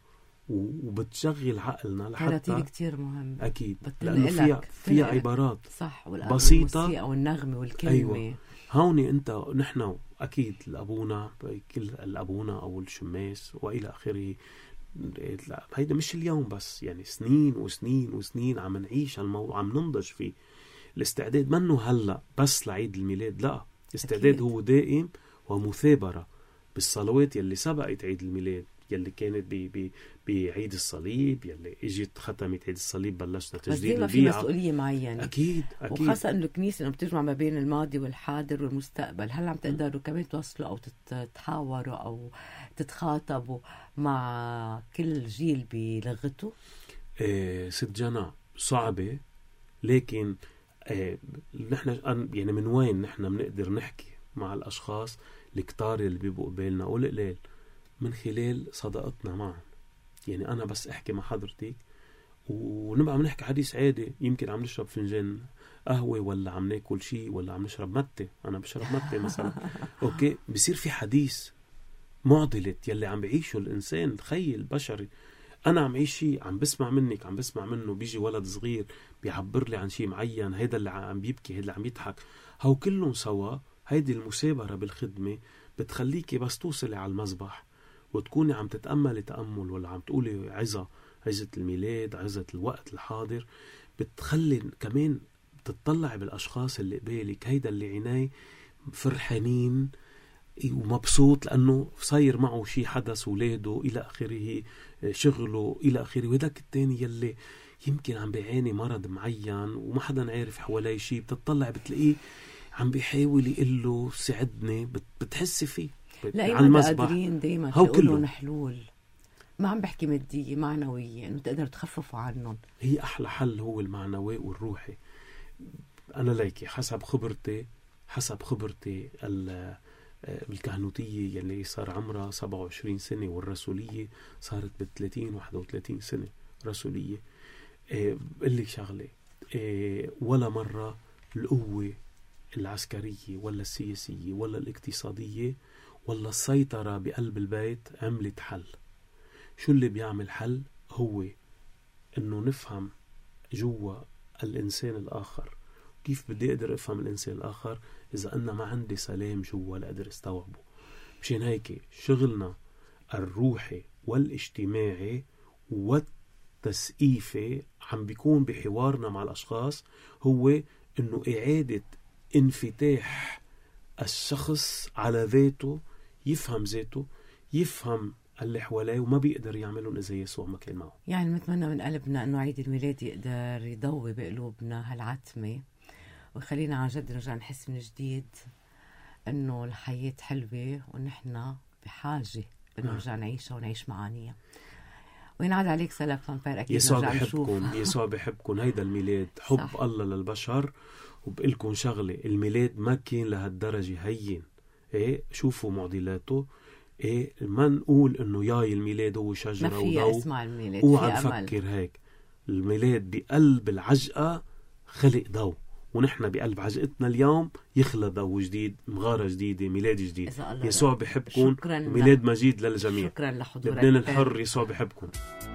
وبتشغل عقلنا لحتى. تراتيل كتير مهم أكيد، لأنه فيها فيها عبارات صح، بسيطة أو النغمة والكلمة. أيوة. هوني أنت نحن أكيد الأبونا، كل الأبونا أو الشماس وإلى آخره، هيدا مش اليوم بس، يعني سنين وسنين وسنين عم نعيش الموضوع، عم ننضج فيه. الاستعداد منه هلأ بس لعيد الميلاد، لا، الاستعداد هو دائم ومثابرة بالصلوات يلي سبقت عيد الميلاد، يلي كانت بعيد الصليب، يلي اجت ختمت عيد الصليب، بلشنا تجديد البيعة. في مسؤولية معينة أكيد أكيد، وخاصة إنه الكنيسة إنه بتجمع ما بين الماضي والحاضر والمستقبل. هل عم تقدروا كمان توصلوا أو تتحاوروا أو تتخاطبوا مع كل جيل بلغته؟ آه ست جنى صعبة، لكن آه نحن يعني من وين نحن بنقدر نحكي مع الأشخاص الكتار اللي بيبقوا قبالنا والقليل؟ من خلال صداقتنا معهم. يعني أنا بس أحكي مع حضرتك ونبقى عم نحكي حديث عادي، يمكن عم نشرب فنجان قهوة ولا عم ناكل شيء ولا عم نشرب متة، أنا بشرب متة مثلا أوكي، بصير في حديث معضلة يلي عم بعيشه الإنسان الخي البشري. أنا عم عيش شيء، عم بسمع منك، عم بسمع منه، بيجي ولد صغير بيعبر لي عن شيء معين، هيدا اللي عم بيبكي، هيدا اللي عم يضحك، هاو كلهم سوا. هيدي المثابرة بالخدمة بتخليكي بس توصلي على المسبح وتكوني عم تتأملي تأمل، ولا عم تقولي عظة، عظة الميلاد، عظة الوقت الحاضر، بتخلي كمان تتطلعي بالأشخاص اللي قبالك، هيدا اللي عناي فرحانين ومبسوط لأنه صاير معه شيء حدث، ولاده إلى آخره، شغله إلى آخره. وهداك التاني يلي يمكن عم بيعاني مرض معين وما حدا عارف حواليه شيء، بتطلع بتلاقيه عم بيحاول يقله ساعدني، بتحسي فيه على المسبح. قادرين دايما تقولون حلول، ما عم بحكي مادية، معنوية، انه تقدر تخففوا عنهم. هي احلى حل هو المعنوي والروحي. انا ليكي حسب خبرتي حسب خبرتي الكهنوتية يلي صار عمرها سبعة وعشرين سنة، والرسولية صارت بثلاثين واحد وثلاثين سنة رسولية. إيه بقول لك شغلة، إيه ولا مرة القوة العسكرية ولا السياسية ولا الاقتصادية ولا السيطرة بقلب البيت عملت حل. شو اللي بيعمل حل؟ هو انه نفهم جوا الانسان الاخر. كيف بدي اقدر افهم الانسان الاخر اذا انا ما عندي سلام جوا لاقدر استوعبه؟ مشان هيك شغلنا الروحي والاجتماعي والتسقيفي عم بيكون بحوارنا مع الاشخاص هو انه اعادة انفتاح الشخص على ذاته، يفهم ذاته، يفهم اللي حواليه وما بيقدر يعملون إذا يسوع ما كان معه. يعني نتمنى من قلبنا أنه عيد الميلاد يقدر يضوي بقلوبنا هالعتمة ويخلينا عن جد نرجع نحس من جديد أنه الحياة حلوة ونحن بحاجة أنه نرجع نعيشها ونعيش معانيها. وينعاد عليك سلف فامبير، أكيد يسوع نرجع نشوف. بحبكم يسوع بحبكم. هيدا الميلاد حب صح. الله للبشر. وبقلكم شغلة، الميلاد ما كان لهالدرجة هين. إيه شوفوا معضلاته. إيه ما نقول إنه ياي الميلاد هو شجرة وضوء، اسمع الميلاد اوعى نفكر هيك. الميلاد بقلب العجقة خلق ضوء، ونحن بقلب عجقتنا اليوم يخلى ضوء جديد، مغارة جديدة، ميلاد جديد. يسوع بحبكم، ميلاد مجيد للجميع. شكرا لحضورك. لبنان الحر، يسوع بحبكم.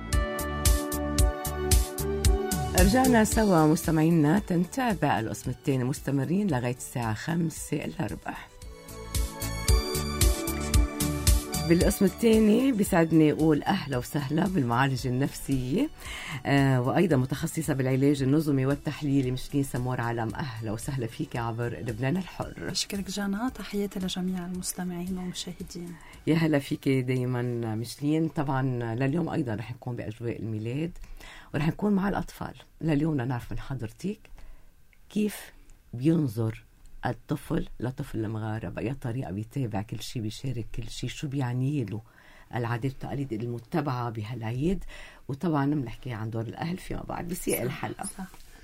رجعنا سوا مستمعينا تنتابع القسم الثاني، مستمرين لغاية الساعة خمسة إلا ربع. بالقسم الثاني بيسعدني أقول أهلا وسهلا بالمعالجة النفسية آه وأيضا متخصصة بالعلاج النظمي والتحليلي مشلين سمور علم. أهلا وسهلا فيك عبر لبنان الحر. أشكرك جانا، تحياتي لجميع المستمعين والمشاهدين. يا هلا فيك دايما مشلين. طبعا لليوم أيضا رح نكون بأجواء الميلاد ورح نكون مع الأطفال. لليوم نعرف من حضرتك كيف بينظر الطفل لطفل المغارة، بأي طريقة بيتابع كل شيء، بيشارك كل شيء، شو بيعني له العادات والتقاليد المتبعة بهالعيد. وطبعا بنحكي عن دور الأهل فيما بعد بسياق الحلقة. صح.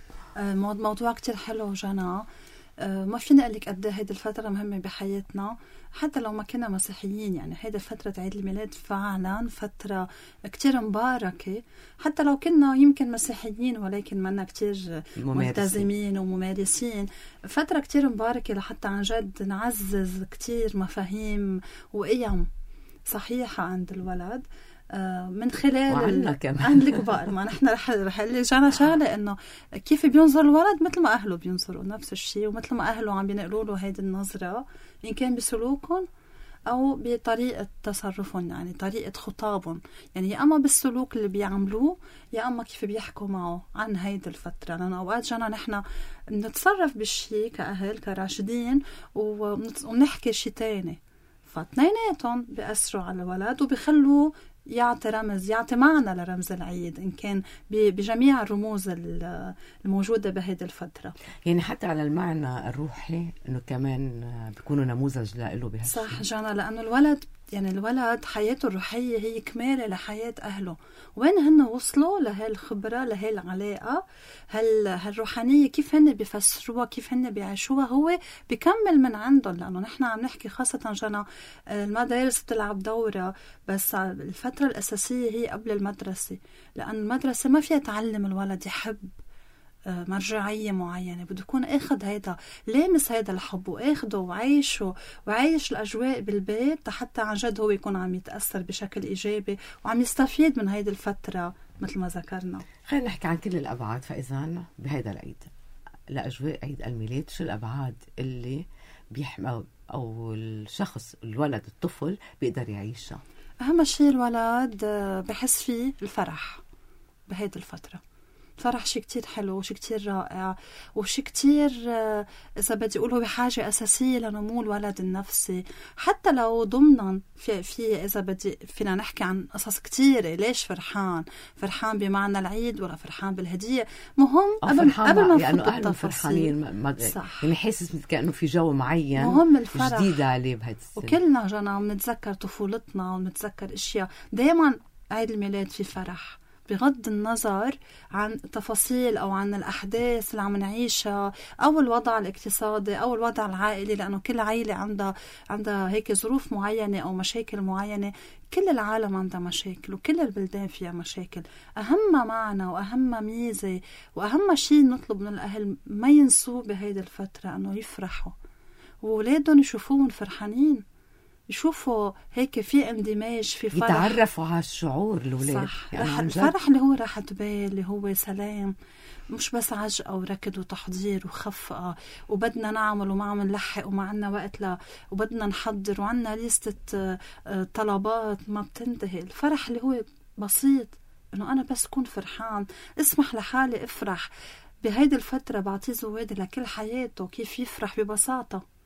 موضوع كتير حلو جانا. ما فيني أقول لك قد هيدي الفترة مهمة بحياتنا حتى لو ما كنا مسيحيين. يعني هيدي فترة عيد الميلاد فعلا فترة كتير مباركة، حتى لو كنا يمكن مسيحيين ولكن منا كتير ملتزمين وممارسين. فترة كتير مباركة لحتى عن جد نعزز كتير مفاهيم وقيم صحيحة عند الولد من خلال عند الكبار. ما نحن رح رح اللي جانا شغله انه كيف بينظر الولد مثل ما اهله بينظروا نفس الشيء، ومثل ما اهله عم بينقلوا له هيدي النظره ان كان بسلوكهم او بطريقه تصرفهم، يعني طريقه خطابهم، يعني يا اما بالسلوك اللي بيعملوه يا اما كيف بيحكوا معه عن هيدي الفتره. لانه اوقات جانا نحن بنتصرف بالشيء كاهل كراشدين وبنحكي شيء تاني، فاثنيناتهم بيأثروا على الولد وبيخلوه يعطي رمز، يعطي معنى لرمز العيد إن كان بجميع الرموز الموجودة بهذه الفترة. يعني حتى على المعنى الروحي إنه كمان بيكونوا نموذج له بهالشيء. صح جانا، لأنه الولد يعني الولد حياته الروحية هي كمالة لحياة أهله، وين هن وصلوا لهالخبرة لهالعلاقة هال هالروحانية، كيف هن بيفسروها، كيف هن بيعيشوها، هو بيكمل من عندهم. لأنه نحن عم نحكي خاصة جانا المدارس بتلعب دورة، بس الفترة الأساسية هي قبل المدرسة، لأن المدرسة ما فيها تعلم الولد يحب مرجعية معينة، بده يكون اخد هيدا لامس هيدا الحب واخده وعيشه وعايش الأجواء بالبيت حتى عن جد هو يكون عم يتأثر بشكل إيجابي وعم يستفيد من هيدا الفترة مثل ما ذكرنا. خلينا نحكي عن كل الأبعاد. فإذا بهيدا العيد لأجواء عيد الميلاد شو الأبعاد اللي بيحمل أو الشخص الولد الطفل بيقدر يعيشها؟ أهم شيء الولد بحس فيه الفرح بهيدا الفترة. فرح شيء كتير حلو وشيء كتير رائع وشيء كتير إذا بدي أقوله بحاجة أساسية لنمو الولد النفسي. حتى لو ضمنا في, في إذا بدي فينا نحكي عن قصص كتيرة. ليش فرحان؟ فرحان بمعنى العيد ولا فرحان بالهدية؟ مهم قبل قبل ما نفوت التفاصيل. يعني حاسس كأنه في جو معين مهم الفرح جديدة عليه بهذا السنة. وكلنا جانا ونتذكر طفولتنا ونتذكر إشياء. دايما عيد الميلاد في فرح بغض النظر عن التفاصيل أو عن الأحداث اللي عم نعيشها أو الوضع الاقتصادي أو الوضع العائلي، لأنه كل عائلة عندها عندها هيك ظروف معينة أو مشاكل معينة. كل العالم عندها مشاكل وكل البلدان فيها مشاكل. أهم معنى وأهم ميزة وأهم شيء نطلب من الأهل ما ينسوا بهيدا الفترة أنه يفرحوا وولادهم يشوفوهم فرحانين، يشوفوا هيك في اندماج، في فرح، يتعرفوا على الشعور الأولاد. يعني الفرح اللي هو راحة بال، اللي هو سلام، مش بس عجقة وركض وتحضير وخفقة وبدنا نعمل وما عم نلحق وما عنا وقت لا وبدنا نحضر وعنا ليستة طلبات ما بتنتهي. الفرح اللي هو بسيط، إنه أنا بس كون فرحان، اسمح لحالي افرح بهيدي الفترة. بعطيه زوادي لكل حياته كيف يفرح ببساطة.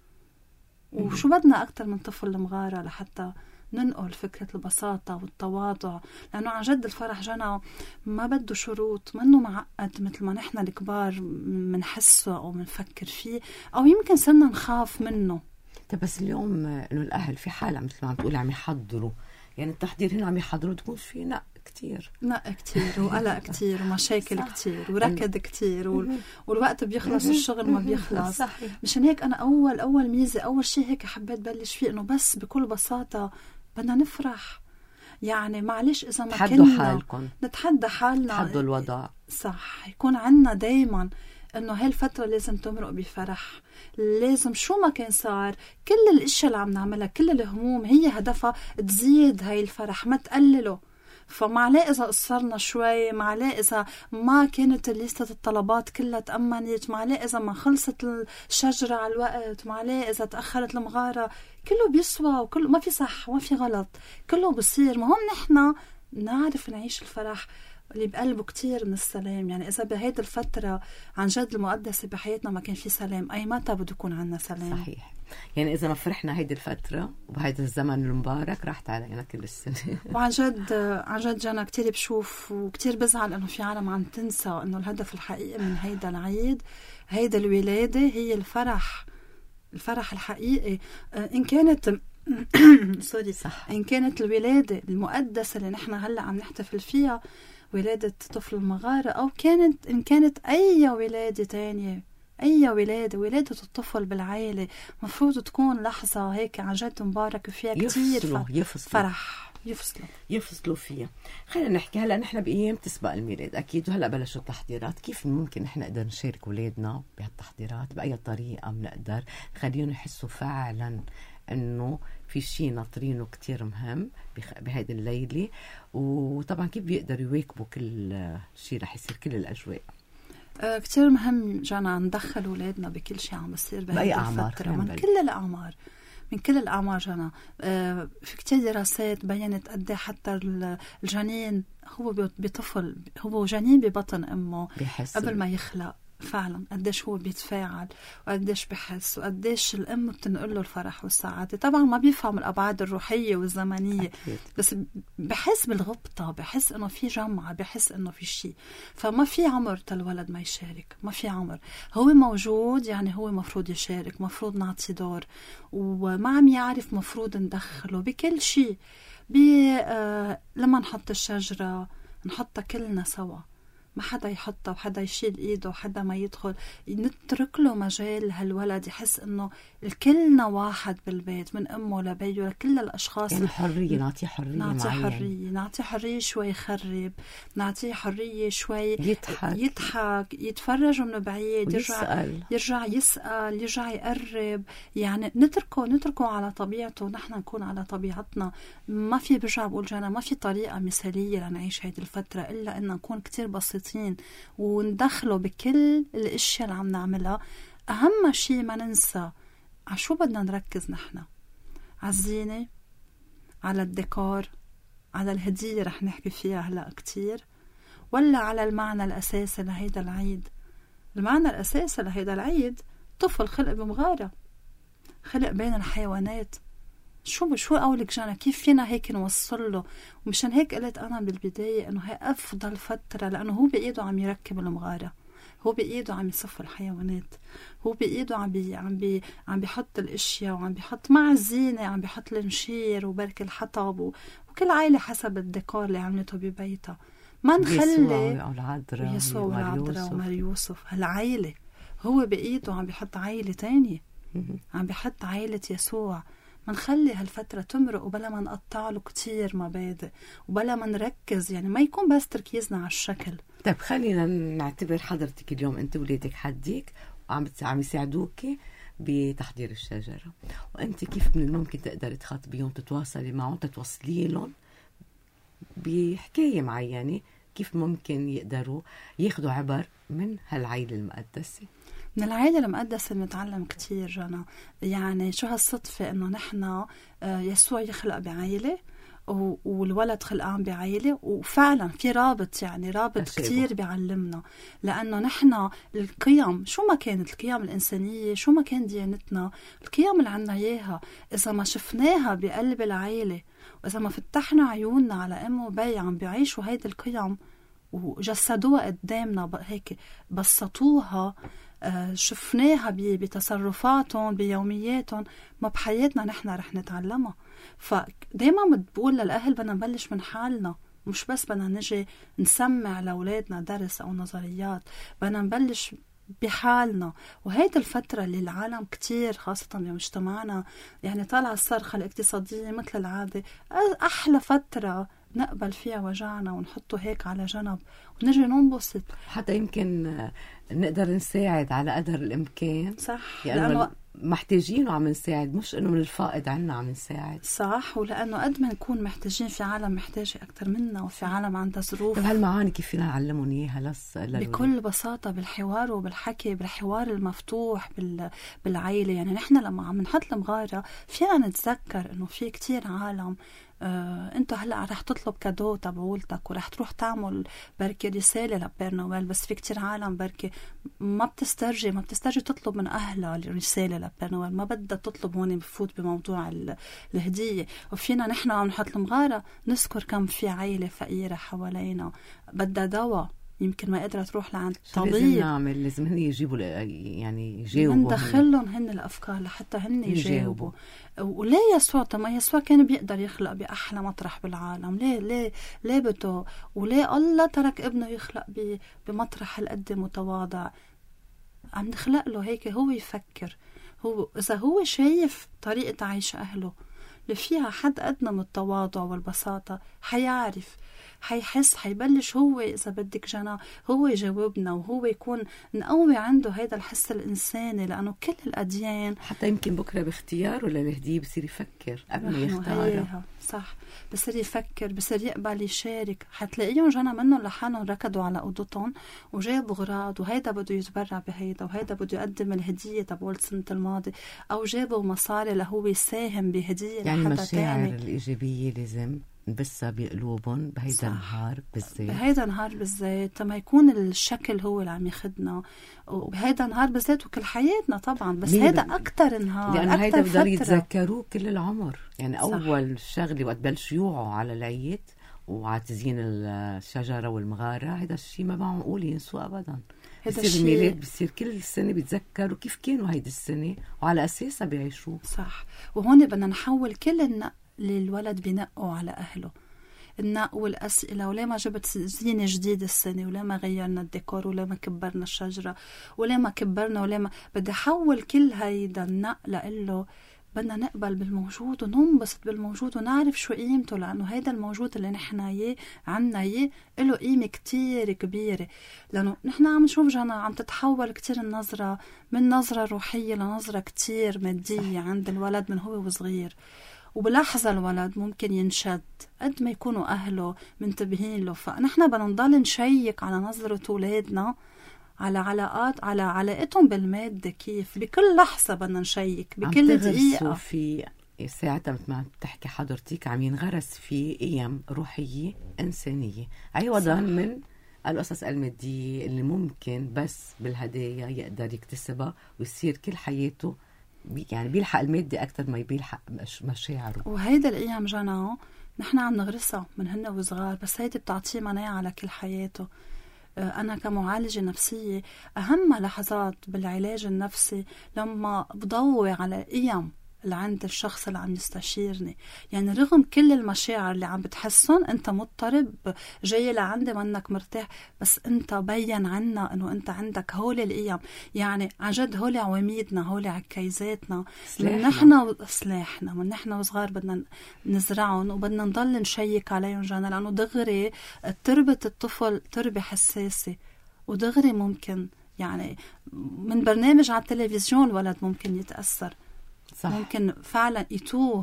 وشو بدنا أكتر من طفل المغارة لحتى ننقل فكرة البساطة والتواضع، لأنه عن جد الفرح جانا ما بده شروط، منه معقد مثل ما نحن الكبار منحسه أو منفكر فيه أو يمكن صرنا نخاف منه. طب بس اليوم إنه الأهل في حالة مثل ما عم تقول عم يحضروا، يعني التحضير هنا عم يحضروا تكون في نق كتير نق كتير وقلق كتير ومشاكل صح. كتير وركض كتير وال... والوقت بيخلص والشغل ما بيخلص. صحيح. مشان هيك أنا أول أول ميزة أول شيء هيك حبيت بلش فيه إنه بس بكل بساطة بدنا نفرح. يعني معلش إذا ما كنا حالكم. نتحدى حالنا، تحدوا الوضع. صح، يكون عنا دايما إنه هالفترة لازم تمرق بفرح، لازم شو ما كان صار كل الاشياء اللي عم نعملها كل الهموم هي هدفها تزيد هاي الفرح ما تقلله. فمعليه إذا قصرنا شوي، معليه إذا ما كانت لستة الطلبات كلها تأمنت، معليه إذا ما خلصت الشجرة على الوقت، معليه إذا تأخرت المغارة، كله بيسوى وكله ما في صح وما في غلط، كله بصير. مهم نحنا نعرف نعيش الفرح اللي بقلبه كتير من السلام. يعني إذا بهيدا الفترة عن جد المقدسة بحياتنا ما كان في سلام، أي متى بده يكون عنا سلام؟ صحيح. يعني إذا ما فرحنا هيدي الفترة وبهيدا الزمن المبارك راحت علينا كل السنة. وعن جد عن جد جانا كتير بشوف وكتير بزعل إنه في عالم عم تنسى إنه الهدف الحقيقي من هيدا العيد، هيدا الولادة، هي الفرح، الفرح الحقيقي. إن كانت سوري صح. إن كانت الولادة المقدسة اللي نحن هلأ عم نحتفل فيها ولادة طفل المغارة، أو كانت إن كانت أي ولادة تانية، أي ولادة، ولادة الطفل بالعائلة، مفروض تكون لحظة هيك عن جد مبارك فيها كتير يفصلوا يفصلوا فرح يفصلوا يفصلوا فيها. خلينا نحكي هلا نحن بأيام تسبق الميلاد أكيد، وهلا بلشوا التحضيرات. كيف ممكن نحن نقدر نشارك أولادنا بهالتحضيرات؟ بأي طريقة بنقدر نخليهم يحسوا فعلا إنه في شيء ناطرينه كتير مهم بهيدي الليلة؟ وطبعا كيف بيقدروا يواكبوا كل شيء رح يصير، كل الأجواء؟ آه كتير مهم جانا ندخل أولادنا بكل شيء عم بصير بهيدي الفترة، من كل الأعمار، من كل الأعمار جانا. آه في كتير دراسات بيّنت قد حتى الجنين هو بطفل، هو جنين ببطن أمه قبل ما يخلق فعلا قديش هو بيتفاعل وقديش بحس وقديش الأم بتنقل له الفرح والسعادة. طبعا ما بيفهم الأبعاد الروحية والزمنية أكيد. بس بحس بالغبطة، بحس إنه في جمعة، بحس إنه في شيء. فما في عمر تالولد ما يشارك، ما في عمر، هو موجود يعني هو مفروض يشارك، مفروض نعطي دور، وما عم يعرف مفروض ندخله بكل شيء. بي آه لما نحط الشجرة نحطها كلنا سوا، ما حدا يحطها وحدا يشيل ايده وحدا ما يدخل، نترك له مجال هالولد يحس انه الكلنا واحد بالبيت، من امه لبيه لكل الاشخاص. يعني حريه، نعطيه حريه، نعطيه معين. حريه، نعطيه حريه شوي يخرب، نعطيه حريه شوي يضحك يضحك يتفرج من بعيد، يرجع يرجع يسأل، يرجع يقرب. يعني نتركه نتركه على طبيعته، نحن نكون على طبيعتنا. ما في، برجع بقول جانا، ما في طريقه مثاليه لنعيش هيدي الفتره الا ان نكون كتير بسيطين وندخله بكل الاشياء اللي عم نعملها. اهم شيء ما ننسى على شو بدنا نركز نحن، على الزينة، على الديكور، على الهدية رح نحكي فيها هلأ كتير، ولا على المعنى الأساسي لهيدا العيد؟ المعنى الأساسي لهيدا العيد طفل خلق بمغارة، خلق بين الحيوانات. شو شو قولك جانا كيف فينا هيك نوصل له؟ ومشان هيك قلت أنا بالبداية إنه هي أفضل فترة، لأنه هو بإيده عم يركب المغارة، هو بإيده عم يصف الحيوانات، هو بإيده عم بي عم بي عم بيحط الأشياء، وعم بيحط مع الزينة، عم بيحط المشير وبرك الحطب و... وكل عائلة حسب الديكور اللي عملته ببيتها. ما نخلي يسوع والعذراء ومار يوسف هالعائلة، هو بإيده عم بيحط عائلة تانية، عم بيحط عائلة يسوع. ما نخلي هالفترة تمرق وبلا ما نقطع له كتير مبادئ وبلا ما نركز، يعني ما يكون بس تركيزنا على الشكل. طيب خلينا نعتبر حضرتك اليوم انت ولادك حديك وعم عم يساعدوك بتحضير الشجرة، وانت كيف من الممكن تقدر تخاطبيهم، تتواصلي معهم، تتوصلي لهم بحكاية معينة، كيف ممكن يقدروا ياخدوا عبر من هالعيلة المقدسة؟ من العائلة المقدسة بنتعلم كتير جانا. يعني شو هالصدفة انه نحن يسوع يخلق بعائلة والولد خلقان بعائلة، وفعلا في رابط، يعني رابط كتير بيعلمنا. لأنه نحن القيم شو ما كانت، القيم الإنسانية شو ما كان ديانتنا، القيم اللي عنا إياها إذا ما شفناها بقلب العائلة، وإذا ما فتحنا عيوننا على أم وبي عم بيعيشوا هيدي القيم وجسدوها قدامنا هيك، بسطوها، شفناها بتصرفاتهم بيومياتهم، ما بحياتنا نحن رح نتعلمها. فدايما بقول للأهل بدنا نبلش من حالنا، مش بس بدنا نجي نسمع لأولادنا درس أو نظريات، بدنا نبلش بحالنا. وهيدي الفترة اللي العالم كتير خاصة بمجتمعنا يعني طالعة الصرخة الاقتصادية مثل العادة، أحلى فترة نقبل فيها وجعنا ونحطه هيك على جنب ونجي ننبسط. حتى يمكن نقدر نساعد على قدر الإمكان. صح، يعني لأنه محتاجينه عم نساعد، مش إنه من الفائض عنا عم نساعد. صح، ولأنه قد ما نكون محتاجين في عالم محتاجة أكتر منا وفي عالم عندها ظروف. طب هالمعاني كيف فينا نعلمهم إياها لس بكل بساطة بالحوار وبالحكي، بالحوار المفتوح بال... بالعائلة. يعني نحن لما عم نحط المغارة فينا نتذكر إنه في كتير عالم آه، انتو هلأ رح تطلب كادو تبعولتك ورح تروح تعمل بركي رسالة لبير نويل، بس في كتير عالم بركي ما بتسترجي ما بتسترجي تطلب من أهلها الرسالة لبير نويل، ما بدها تطلب هون بفوت بموضوع الهدية. وفينا نحن عم نحط المغارة نذكر كم في عائلة فقيرة حوالينا بدها دواء، يمكن ما قادرة تروح لعند طبيب. لازم نعمل، لازم هن يجيبوا يعني يجاوبوا، ندخلهم هن الأفكار لحتى هن يجاوبوا. وليه يسوع؟ طب ما يسوع كان بيقدر يخلق بأحلى مطرح بالعالم، ليه ليه ليه بده؟ وليه الله ترك ابنه يخلق بمطرح القد متواضع؟ عم نخلق له هيك هو يفكر. هو إذا هو شايف طريقة عيش أهله اللي فيها حد أدنى من التواضع والبساطة، حيعرف، حيحس، حيبلش هو إذا بدك جنا هو يجاوبنا، وهو يكون نقوي عنده هيدا الحس الإنساني. لأنه كل الأديان حتى يمكن بكرة باختياره للهدية بصير يفكر قبل ما يختارها. صح، بصير يفكر، بصير يقبل يشارك. حتلاقيهم جنا منهم لحالهم ركضوا على أوضتهم وجابوا غراض، وهيدا بده يتبرع بهيدا، وهيدا بده يقدم الهدية تبع السنة الماضية، أو جابوا مصاري لهو يساهم بهدية يعني لحدا المشاعر تاني. الإيجابية لازم نبثها بقلوبهم بهيدا النهار بالذات، بهيدا النهار بالذات، ما يكون الشكل هو اللي عم ياخدنا، وبهيدا النهار بالذات وكل حياتنا طبعا، بس هيدا ب... أكتر نهار، لأنه أكتر هيدا بدهم فترة يتذكروه كل العمر. يعني صح. أول شغلة وقت بلشوا يوعوا على العيد وعلى تزيين الشجرة والمغارة، هيدا الشيء ما معقول ينسوا أبدا. بصير الميلاد بصير كل سنة بيتذكروا كيف كانوا هيدي السنة وعلى أساسها بيعيشوا. صح، وهون بدنا نحول كل النق للولد بنقوا على أهله، النق والأسئلة، وليه ما جبت زينة جديد السنة، وليه ما غيرنا الديكور، وليه ما كبرنا الشجرة، وليه ما كبرنا، وليه ما بدي حول كل هيدا النق لقله بدنا نقبل بالموجود وننبسط بالموجود ونعرف شو قيمته. لأنه هيدا الموجود اللي نحن يه عنا يه له قيمة كتير كبيرة. لأنه نحن عم نشوف جانا عم تتحول كتير النظرة من نظرة روحية لنظرة كتير مادية عند الولد من هو وصغير، وبلحظة الولد ممكن ينشد قد ما يكونوا أهله منتبهين له. فنحن بدنا نضل نشيك على نظرة أولادنا، على علاقات، على علاقتهم بالمادة، كيف بكل لحظة بدنا نشيك، بكل دقيقة. في ساعتها مثل ما بتحكي حضرتك عم ينغرس في قيم روحية إنسانية عوضا من القصص المادية اللي ممكن بس بالهدايا يقدر يكتسبها ويصير كل حياته يعني بيلحق المادة أكتر ما بيلحق مشاعره. وهيدا الأيام جانا نحن عم نغرسها من هن وصغار، بس هيدا بتعطيه مناعة على كل حياته. أنا كمعالجة نفسية أهم لحظات بالعلاج النفسي لما بضوي على قيم اللي عند الشخص اللي عم يستشيرني. يعني رغم كل المشاعر اللي عم بتحسن، انت مضطرب جاي لعندي منك مرتاح، بس انت بين عنا انه انت عندك هول القيم. يعني عن جد هول عواميدنا، هول عكايزاتنا، من نحن سلاحنا من نحن وصغار بدنا نزرعهم وبدنا نضل نشيك عليهم جانا. لانه دغري تربة الطفل تربة حساسة، ودغري ممكن يعني من برنامج على التلفزيون الولد ممكن يتأثر. صح. ممكن فعلا يتوه.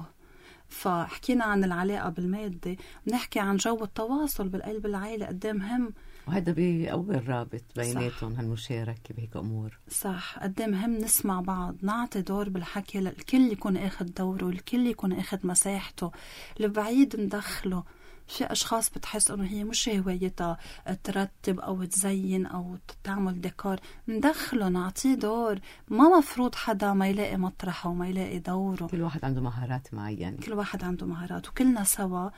فحكينا عن العلاقة بالمادة، بنحكي عن جو التواصل بالقلب العائلة قد مهم، وهذا بيقوي الرابط بيناتهم، هالمشاركة بهيك أمور. صح، قد مهم نسمع بعض، نعطي دور بالحكي، الكل يكون أخذ دوره، الكل يكون أخذ مساحته، البعيد ندخله. في أشخاص بتحس أنه هي مش هوايتها ترتب أو تزين أو تعمل ديكور، ندخله نعطيه دور. ما مفروض حدا ما يلاقي مطرحه وما يلاقي دوره. كل واحد عنده مهارات معينة، كل واحد عنده مهارات، وكلنا سوا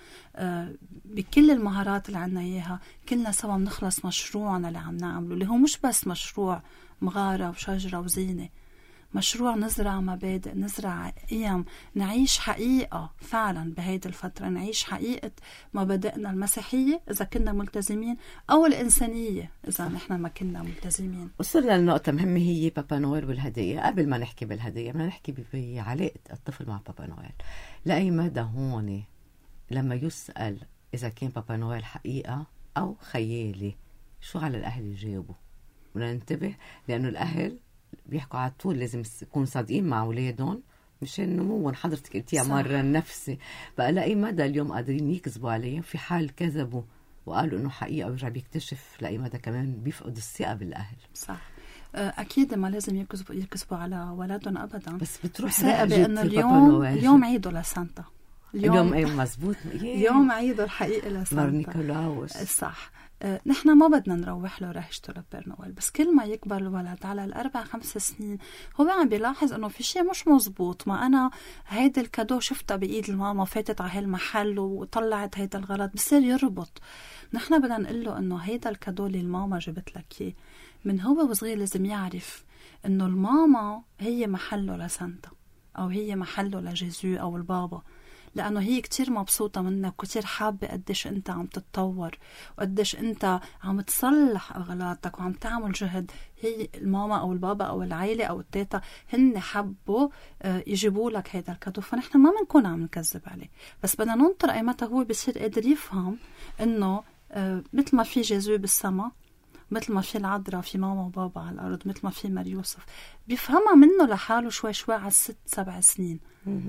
بكل المهارات اللي عنا إياها كلنا سوا بنخلص مشروعنا اللي عم نعمله، اللي هو مش بس مشروع مغارة وشجرة وزينة، مشروع نزرع مبادئ، نزرع قيم، نعيش حقيقة فعلا بهيدي الفترة، نعيش حقيقة مبادئنا المسيحية إذا كنا ملتزمين، أو الإنسانية إذا نحن ما كنا ملتزمين. وصلنا لنقطة مهمة هي بابا نويل والهدية. قبل ما نحكي بالهدية بدنا نحكي بعلاقة الطفل مع بابا نويل. لأي مدى هون لما يسأل إذا كان بابا نويل حقيقة أو خيالي. شو على الأهل يجاوبوا؟ بدنا ننتبه، لأنه الأهل بيحكوا على طول لازم يكونوا صادقين مع أولادهم مشان نموهم. حضرتك قلتيها مرة النفسي، بقى لأي مدى اليوم قادرين يكذبوا عليه؟ في حال كذبوا وقالوا إنه حقيقة ورجع بيكتشف، لأي مدى كمان بيفقد الثقة بالأهل. صح، أكيد ما لازم يكذبوا يكذبوا على ولادهم أبدا. بس بتروح ثائبة إنه اليوم اليوم عيده لسانتا، اليوم, اليوم أي مزبوط يوم عيده الحقيقي لسانتا نيكولاوس. صح. أه نحن ما بدنا نروح له رهجته لبير نويل، بس كل ما يكبر الولد على الأربع خمس سنين هو عم بيلاحظ إنه في شيء مش مزبوط. ما أنا هيدا الكادو شفتها بإيد الماما فاتت على هالمحل وطلعت هيدا الغلط، بصير يربط. نحن بدنا نقول له إنه هيدا الكادو اللي الماما جبت لك إياه من هو وصغير لازم يعرف إنه الماما هي محله لسانتا أو هي محله لجيزو أو البابا، لأنه هي كتير مبسوطة منك وكتير حابة قديش أنت عم تتطور وقديش أنت عم تصلح أغلاطك وعم تعمل جهد. هي الماما أو البابا أو العائلة أو التيتا هن حبوا يجيبوا لك هيدا الكادو، فنحن ما منكون عم نكذب عليه، بس بدنا ننطر أي متى هو بيصير قادر يفهم إنه مثل ما في جيزو بالسما، مثل ما في العذراء في ماما وبابا على الأرض، مثل ما في مار يوسف، بيفهمها منه لحاله شوي شوي على الست سبع سنين.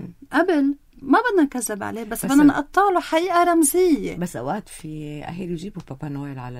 قبل ما بدنا نكذب عليه، بس, بس بدنا نقطع له حقيقة رمزية. بس أوقات في أهل يجيبوا بابا نويل على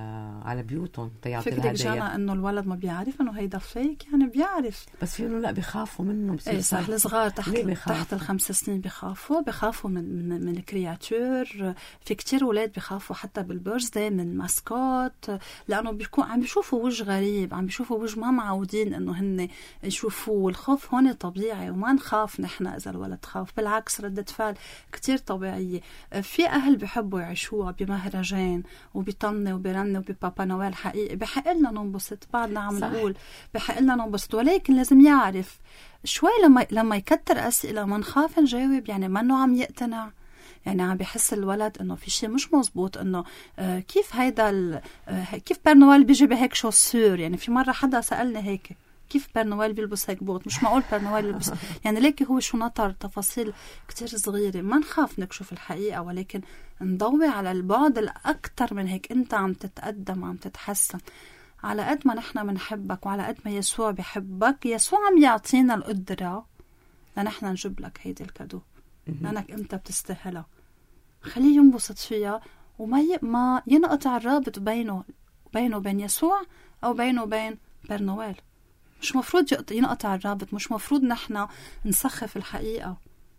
على بيوتهم تيعطي الهدايا. فكرك جانا إنه الولد ما بيعرف إنه هيدا فيك؟ يعني بيعرف، بس في إنه لا بيخافوا منه. إيه صح، الصغار تحت تحت الخمس سنين بيخافوا بيخافوا من من من كرياتور. في كتير أولاد بيخافوا حتى بالبيرثداي من ماسكوت، لأنه بيكون عم بيشوفوا وجه غريب، عم بيشوفوا وجه ما معودين إنه هن يشوفوه. الخوف هون طبيعي وما نخاف نحن إذا الولد خاف، بالعكس ردة فعل كتير طبيعية. في أهل بيحبوا يعيشوها بمهرجان وبيطنوا وبيرنوا وببابا نويل حقيقي. بحق لنا ننبسط، بعدنا عم نقول بحق لنا ننبسط، ولكن لازم يعرف شوي لما لما يكتر أسئلة ما نخاف نجاوب، يعني ما إنه عم يقتنع، يعني عم بيحس الولد إنه في شيء مش مزبوط، إنه آه كيف هيدا آه كيف بير نويل بيجي بهيك شوسور. يعني في مرة حدا سألني هيك، كيف بير نويل بيلبس هيك بوت؟ مش معقول بير نويل يلبس يعني ليك هو شو نطر تفاصيل كتير صغيرة. ما نخاف نكشف الحقيقة، ولكن نضوي على البعد الأكتر من هيك. أنت عم تتقدم، عم تتحسن. على قد ما نحن منحبك وعلى قد ما يسوع بحبك، يسوع عم يعطينا القدرة لنحن نجيب لك هيدي الكادو لأنك أنت بتستاهلها. خليه ينبسط فيها وما ي... ما ينقطع الرابط بينه بينه وبين يسوع أو بينه وبين بير نويل. مش مفروض ينقطع الرابط، مش مفروض نحن نسخف الحقيقة.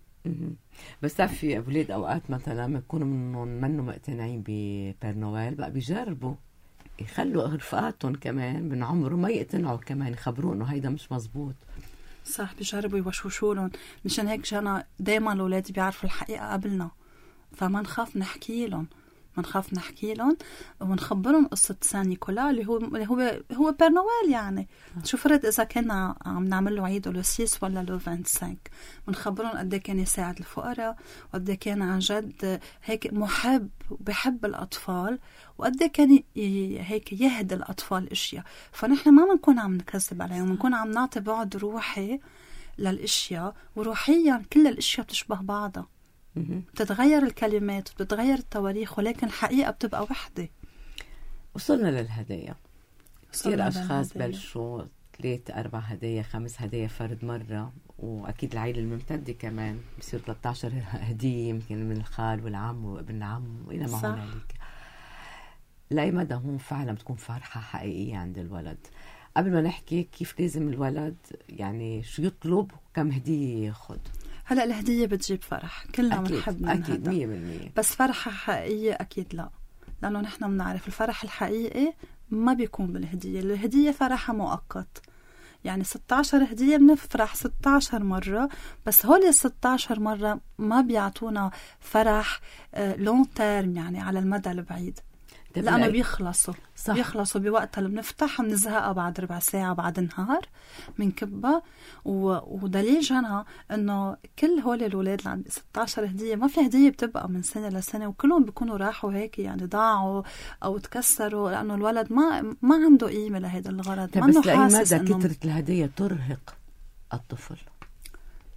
بس تعرف في أولاد أوقات مثلا بيكونوا منهم منهم مقتنعين ببير نويل، بقى بيجربوا يخلوا رفقاتهم كمان من عمره ما يقتنعوا، كمان يخبروا إنه هيدا مش مزبوط. صح، بيجربوا يوشوشوا لهم. مشان هيك جانا دايما الأولاد بيعرفوا الحقيقة قبلنا، فما نخاف نحكي لهم ما نخاف نحكي لهم ونخبرهم قصة سان نيكولا اللي هو اللي هو هو بير نويل. يعني شو فرق إذا كنا عم نعمل له عيده لو سيس ولا لو خمسة، ونخبرهم قد كان يساعد الفقراء وقد كان عن جد هيك محب وبحب الأطفال وقد كان هيك يهدي الأطفال أشياء. فنحن ما بنكون عم نكذب عليهم، بنكون عم نعطي بعض روحي للأشياء، وروحيا كل الأشياء بتشبه بعضها. بتتغير الكلمات بتتغير التواريخ، ولكن الحقيقة بتبقى وحدة. وصلنا للهدايا. كثير أشخاص بلشوا ثلاثة أربع هدايا خمس هدايا فرد مرة، وأكيد العائلة الممتدة كمان بصير ثلاثة عشر هدية يمكن من الخال والعم وابن العم وإلى ما هنالك. لأي مدى هون فعلا بتكون فرحة حقيقية عند الولد. قبل ما نحكي كيف لازم الولد يعني شو يطلب كم هدية ياخد. هلأ الهدية بتجيب فرح، كلنا بنحب أكيد مية بالمية، بس فرحة حقيقية أكيد لا، لأنه نحن بنعرف الفرح الحقيقي ما بيكون بالهدية. الهدية فرحة مؤقت، يعني ستة عشر هدية بنفرح ستة عشر مرة، بس هول ستة عشر مرة ما بيعطونا فرح لون تيرم يعني على المدى البعيد، لأنه بيخلصوا صح. بيخلصوا بوقتها اللي بنفتح بنزهقها بعد ربع ساعة بعد نهار من كبة. ودليل جانا إنه كل هول الأولاد اللي عند ستة عشر هدية ما في هدية بتبقى من سنة لسنة، وكلهم بيكونوا راحوا هيك يعني ضاعوا أو تكسروا، لأنه الولد ما ما عنده قيمة لهذا الغرض. بس لأي مدى كترة الهدية ترهق الطفل؟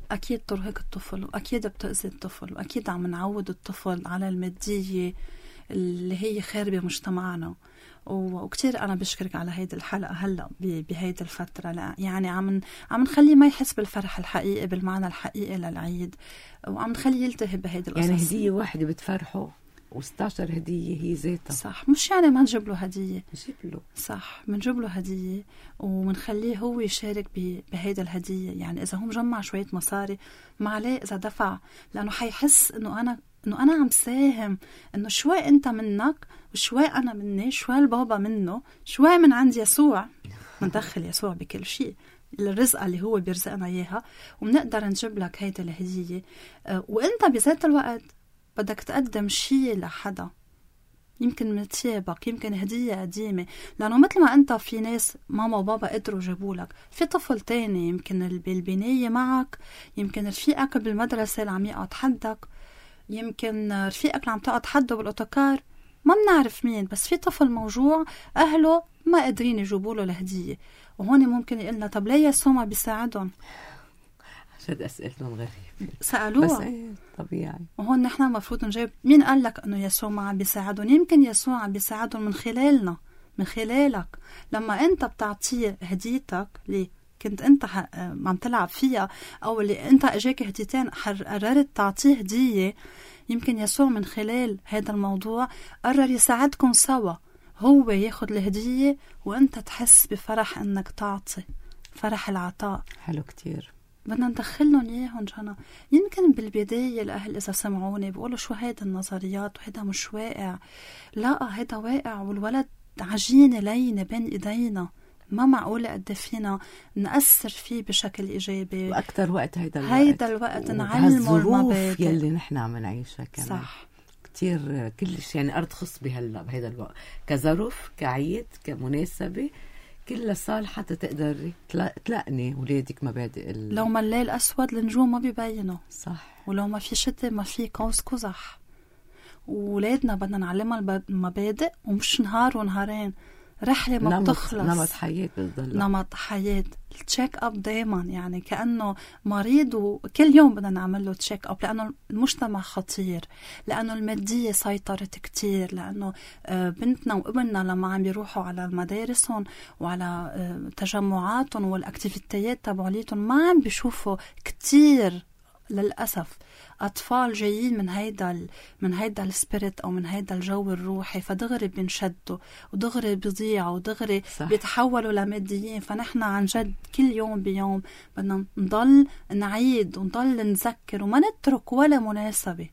أكيد ترهق الطفل، وأكيد بتأذي الطفل، وأكيد عم نعود الطفل على المادية اللي هي خاربة مجتمعنا. وكتير أنا بشكرك على هيدي الحلقة هلأ بهيدي الفترة، لا يعني عم عم نخليه ما يحس بالفرح الحقيقي بالمعنى الحقيقي للعيد، وعم نخليه يلتهي بهيدي القصص. يعني هدية واحدة بتفرحه وستاشر هدية هي ذاتها. صح، مش يعني ما نجيب له هدية، نجيب له صح، بنجيب له هدية ومنخليه هو يشارك بهيدا الهدية. يعني إذا هو مجمع شوية مصاري ما عليه إذا دفع، لأنه حيحس إنه أنا إنه أنا عم ساهم، إنه شوي أنت منك وشوي أنا مني، شوي البابا منه، شوي من عند يسوع. مندخل يسوع بكل شيء، الرزقة اللي هو بيرزقنا إياها، ومنقدر نجيب لك هيدا الهدية. أه وإنت بذات الوقت بدك تقدم شيء لحدا، يمكن من ثيابك، يمكن هدية قديمة، لأنه مثل ما أنت في ناس ماما وبابا قدروا جابولك، في طفل تاني يمكن بالبناية معك، يمكن رفيقك بالمدرسة اللي عم يقعد حدك، يمكن رفيقك اللي عم تقعد حده بالأوتوكار، ما بنعرف مين، بس في طفل موجوع أهله ما قادرين يجيبوله الهدية. وهون ممكن يقولنا طب ليه يسوع ما بيساعدهم؟ شد أسئلتهم غريبة سألوها، بس ايه طبيعي. وهون نحن مفروض نجيب مين قال لك انه يسوع ما عم بيساعدهم؟ يمكن يسوع عم بيساعدهم من خلالنا، من خلالك. لما انت بتعطيه هديتك اللي كنت انت عم تلعب فيها، او اللي انت اجاك هديتين قررت تعطيه هدية، يمكن يسوع من خلال هذا الموضوع قرر يساعدكم سوا، هو ياخد الهدية وانت تحس بفرح انك تعطي، فرح العطاء. حلو كتير، بدنا ندخلهم إياهم جانا. يمكن بالبداية الأهل إذا سمعوني بيقولوا شو هيدا النظريات وهيدا مش واقع. لا، هيدا واقع، والولد عجينة لينة بين إيدينا، ما معقولة قد فينا نأثر فيه بشكل إيجابي. وأكتر وقت هيدا الوقت هيدا الوقت نعلمه المبادئ يلي نحن عم نعيشها كمان. صح، كتير كلش يعني أرض خص بهلا بهيدا الوقت، كظرف، كعيد، كمناسبة، كلها صالحة تقدر تلاقني ولادك مبادئ ال... لو ما الليل أسود النجوم ما بيبينوا. صح، ولو ما في شتاء ما في قوس قزح. وولادنا بدنا نعلمها المبادئ، ومش نهار ونهارين، رحلة ما نمط بتخلص، نمط حياة بتضل، نمط حياة. التشيك اب دايما يعني كأنه مريض، وكل يوم بدنا نعمل له تشيك اب، لأنه المجتمع خطير، لأنه المادية سيطرت كتير، لأنه بنتنا وابننا لما عم يروحوا على مدارسهم وعلى تجمعاتهم والاكتيفيتيات تبعوليتهم ما عم بيشوفوا كتير للأسف أطفال جايين من هيدا من هيدا السبيريت أو من هيدا الجو الروحي، فدغري بنشدوا ودغري بيضيعوا ودغري بيتحولوا لماديين. فنحن عن جد كل يوم بيوم بدنا نضل نعيد ونضل نذكر وما نترك ولا مناسبة.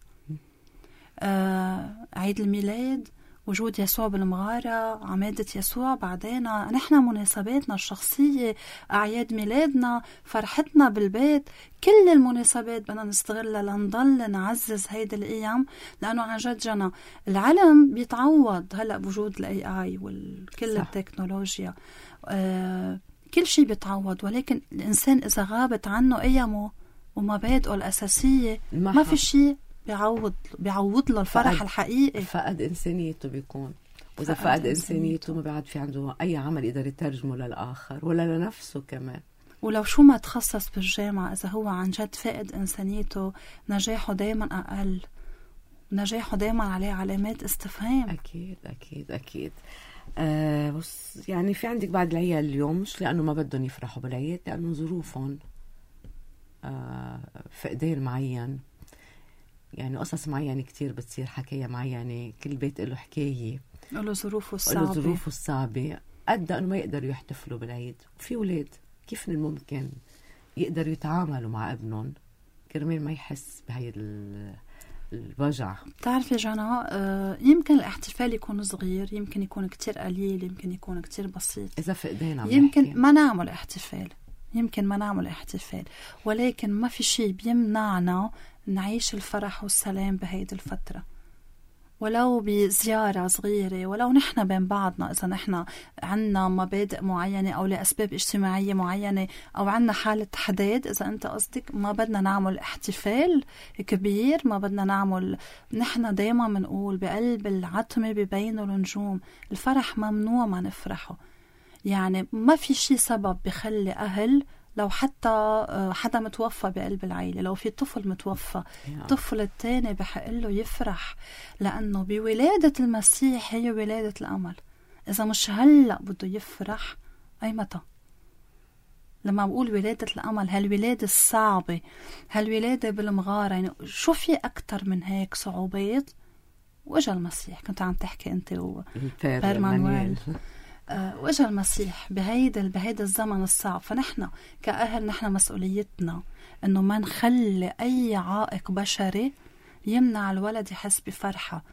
آه عيد الميلاد، وجود يسوع بالمغارة، عمادة يسوع، بعدين نحن مناسباتنا الشخصية، أعياد ميلادنا، فرحتنا بالبيت، كل المناسبات بدنا نستغلها لنضل نعزز هيدا الأيام. لأنه عن جد جنا العلم بيتعوض هلأ بوجود الاي اي والكل التكنولوجيا، آه كل شيء بيتعوض، ولكن الإنسان إذا غابت عنه قيمه ومبادئه الأساسية ما في شيء بيعوض بيعوض له الفرح فقد الحقيقي. فقد إنسانيته بيكون، وإذا فقد, فقد إنسانيته ما بيعد في عنده أي عمل يقدر يترجمه للآخر ولا لنفسه كمان. ولو شو ما تخصص بالجامعة، إذا هو عن جد فقد إنسانيته نجاحه دايما أقل، نجاحه دايما عليه علامات استفهام. أكيد أكيد أكيد. آه بس يعني في عندك بعض العيال اليوم مش لأنه ما بدهم يفرحوا بالعيد، لأنه ظروفهم آه فقدان معين، يعني قصص معينة كتير بتصير، حكاية معينة، كل بيت له حكاية، له ظروفه الصعبة، له ظروفه الصعبة أدى أنه ما يقدروا يحتفلوا بالعيد. وفي ولاد كيف من الممكن يقدروا يتعاملوا مع ابنهم كرمال ما يحس بهاي الوجع؟ بتعرفي جانا، آه يمكن الاحتفال يكون صغير، يمكن يكون كتير قليل، يمكن يكون كتير بسيط. إذا فقدان عم يمكن نحكي. ما نعمل احتفال، يمكن ما نعمل احتفال، ولكن ما في شيء بيمنعنا نعيش الفرح والسلام بهيدي الفترة، ولو بزيارة صغيرة، ولو نحن بين بعضنا، إذا نحن عنا مبادئ معينة أو لأسباب اجتماعية معينة أو عنا حالة حداد، إذا أنت قصدك، ما بدنا نعمل احتفال كبير، ما بدنا نعمل. نحن دايما منقول بقلب العتمة ببينوا النجوم، الفرح ممنوع ما نفرحه. يعني ما في شي سبب بخلي أهل لو حتى حدا متوفى بقلب العيلة، لو في طفل متوفى الطفل الثاني بحق له يفرح، لأنه بولادة المسيح هي ولادة الأمل. إذا مش هلأ بده يفرح أي متى؟ لما بقول ولادة الأمل، هالولادة الصعبة، هالولادة بالمغارة، يعني شو في أكتر من هيك صعوبات؟ وإجا المسيح. كنت عم تحكي أنت وبير مانويل، أه وإجا المسيح بهيدا بهيدا الزمن الصعب. فنحن كأهل نحن مسؤوليتنا إنه ما نخلي أي عائق بشري يمنع الولد يحس بفرحة،